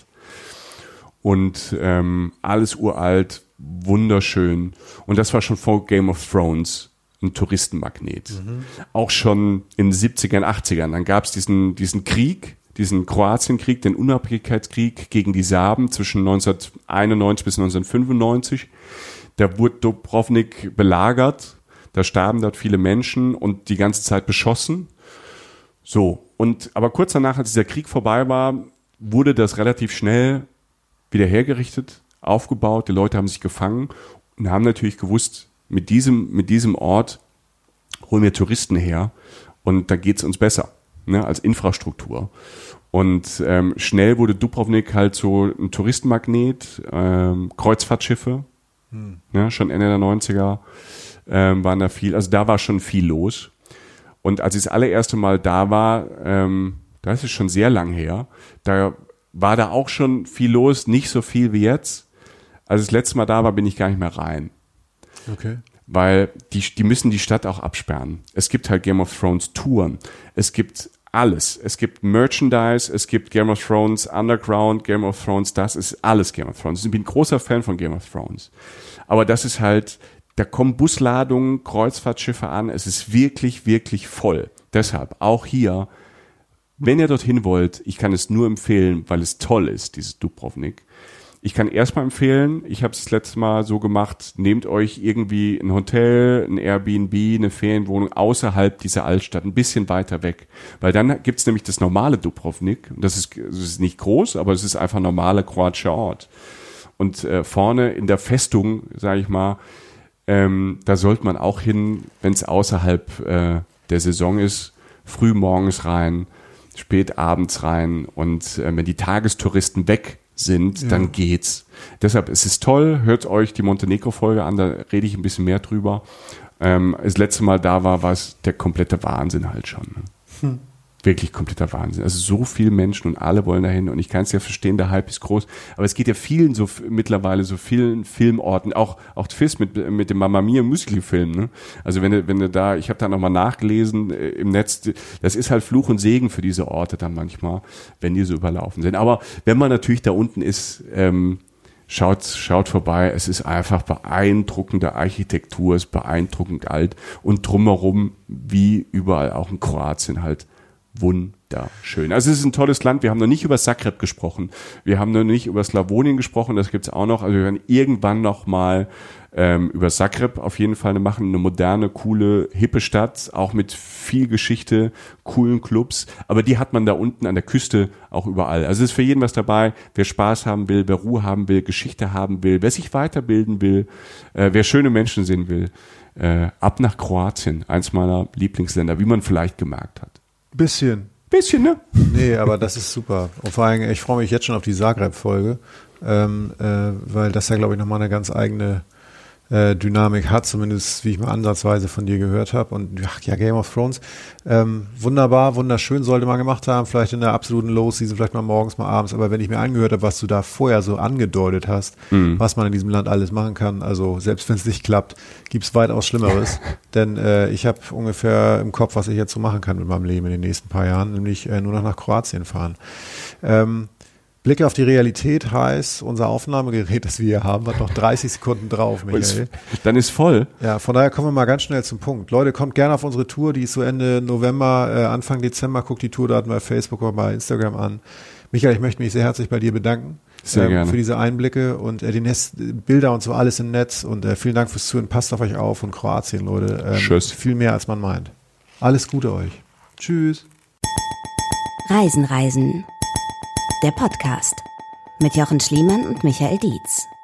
Und alles uralt, wunderschön. Und das war schon vor Game of Thrones ein Touristenmagnet. Auch schon in den 70ern, 80ern. Dann gab es diesen Krieg, diesen Kroatienkrieg, den Unabhängigkeitskrieg gegen die Serben zwischen 1991 bis 1995. Da wurde Dubrovnik belagert. Da starben dort viele Menschen und die ganze Zeit beschossen. So, aber kurz danach, als dieser Krieg vorbei war, wurde das relativ schnell wieder hergerichtet, aufgebaut. Die Leute haben sich gefangen und haben natürlich gewusst, mit diesem Ort holen wir Touristen her und da geht's uns besser, ne, als Infrastruktur. Und schnell wurde Dubrovnik halt so ein Touristenmagnet, Kreuzfahrtschiffe, ne, schon Ende der 90er. Waren da viel, also da war schon viel los. Und als ich das allererste Mal da war, das ist schon sehr lang her, da war da auch schon viel los, nicht so viel wie jetzt. Als ich das letzte Mal da war, bin ich gar nicht mehr rein. Okay. Weil die müssen die Stadt auch absperren. Es gibt halt Game of Thrones Touren. Es gibt alles. Es gibt Merchandise, es gibt Game of Thrones Underground, Game of Thrones, das ist alles Game of Thrones. Ich bin ein großer Fan von Game of Thrones. Aber das ist halt, da kommen Busladungen, Kreuzfahrtschiffe an. Es ist wirklich, wirklich voll. Deshalb auch hier, wenn ihr dorthin wollt, ich kann es nur empfehlen, weil es toll ist, dieses Dubrovnik. Ich kann erstmal empfehlen, ich habe es das letzte Mal so gemacht, nehmt euch irgendwie ein Hotel, ein Airbnb, eine Ferienwohnung außerhalb dieser Altstadt, ein bisschen weiter weg. Weil dann gibt's nämlich das normale Dubrovnik. Das ist nicht groß, aber es ist einfach ein normaler kroatischer Ort. Und vorne in der Festung, sage ich mal, Da sollte man auch hin, wenn es außerhalb der Saison ist, früh morgens rein, spät abends rein und wenn die Tagestouristen weg sind, dann geht's. Deshalb es ist toll, hört euch die Montenegro-Folge an, da rede ich ein bisschen mehr drüber. Das letzte Mal da war es der komplette Wahnsinn halt schon. Ne? Wirklich kompletter Wahnsinn. Also so viele Menschen und alle wollen dahin und ich kann es ja verstehen, der Hype ist groß, aber es geht ja vielen so mittlerweile so vielen Filmorten, auch FIS mit dem Mamma Mia Müsli-Film. Ne? Also wenn du da, ich habe da nochmal nachgelesen im Netz, das ist halt Fluch und Segen für diese Orte dann manchmal, wenn die so überlaufen sind. Aber wenn man natürlich da unten ist, schaut vorbei, es ist einfach beeindruckende Architektur, es ist beeindruckend alt und drumherum, wie überall auch in Kroatien halt, wunderschön. Also es ist ein tolles Land. Wir haben noch nicht über Zagreb gesprochen. Wir haben noch nicht über Slawonien gesprochen. Das gibt's auch noch. Also wir werden irgendwann noch mal über Zagreb auf jeden Fall machen. Eine moderne, coole, hippe Stadt. Auch mit viel Geschichte, coolen Clubs. Aber die hat man da unten an der Küste auch überall. Also es ist für jeden was dabei. Wer Spaß haben will, wer Ruhe haben will, Geschichte haben will, wer sich weiterbilden will, wer schöne Menschen sehen will. Ab nach Kroatien. Eins meiner Lieblingsländer, wie man vielleicht gemerkt hat. Bisschen, ne? Nee, aber das ist super. Und vor allem, ich freue mich jetzt schon auf die Zagreb-Folge, weil das ja, glaube ich, nochmal eine ganz eigene Dynamik hat, zumindest wie ich mal ansatzweise von dir gehört habe. Und ja, Game of Thrones, wunderbar, wunderschön, sollte man gemacht haben, vielleicht in der absoluten Low-Season, vielleicht mal morgens, mal abends. Aber wenn ich mir angehört habe, was du da vorher so angedeutet hast, was man in diesem Land alles machen kann, also selbst wenn es nicht klappt, gibt's weitaus Schlimmeres. Denn ich habe ungefähr im Kopf, was ich jetzt so machen kann mit meinem Leben in den nächsten paar Jahren, nämlich nur noch nach Kroatien fahren. Blick auf die Realität heißt, unser Aufnahmegerät, das wir hier haben, hat noch 30 Sekunden drauf, Michael. Dann ist voll. Ja, von daher kommen wir mal ganz schnell zum Punkt. Leute, kommt gerne auf unsere Tour, die ist so Ende November, Anfang Dezember, guckt die Tourdaten bei Facebook oder bei Instagram an. Michael, ich möchte mich sehr herzlich bei dir bedanken. Sehr gerne. Für diese Einblicke und die Bilder und so alles im Netz und vielen Dank fürs Zuhören. Passt auf euch auf und Kroatien, Leute. Tschüss. Viel mehr, als man meint. Alles Gute euch. Tschüss. Reisen. Der Podcast mit Jochen Schliemann und Michael Dietz.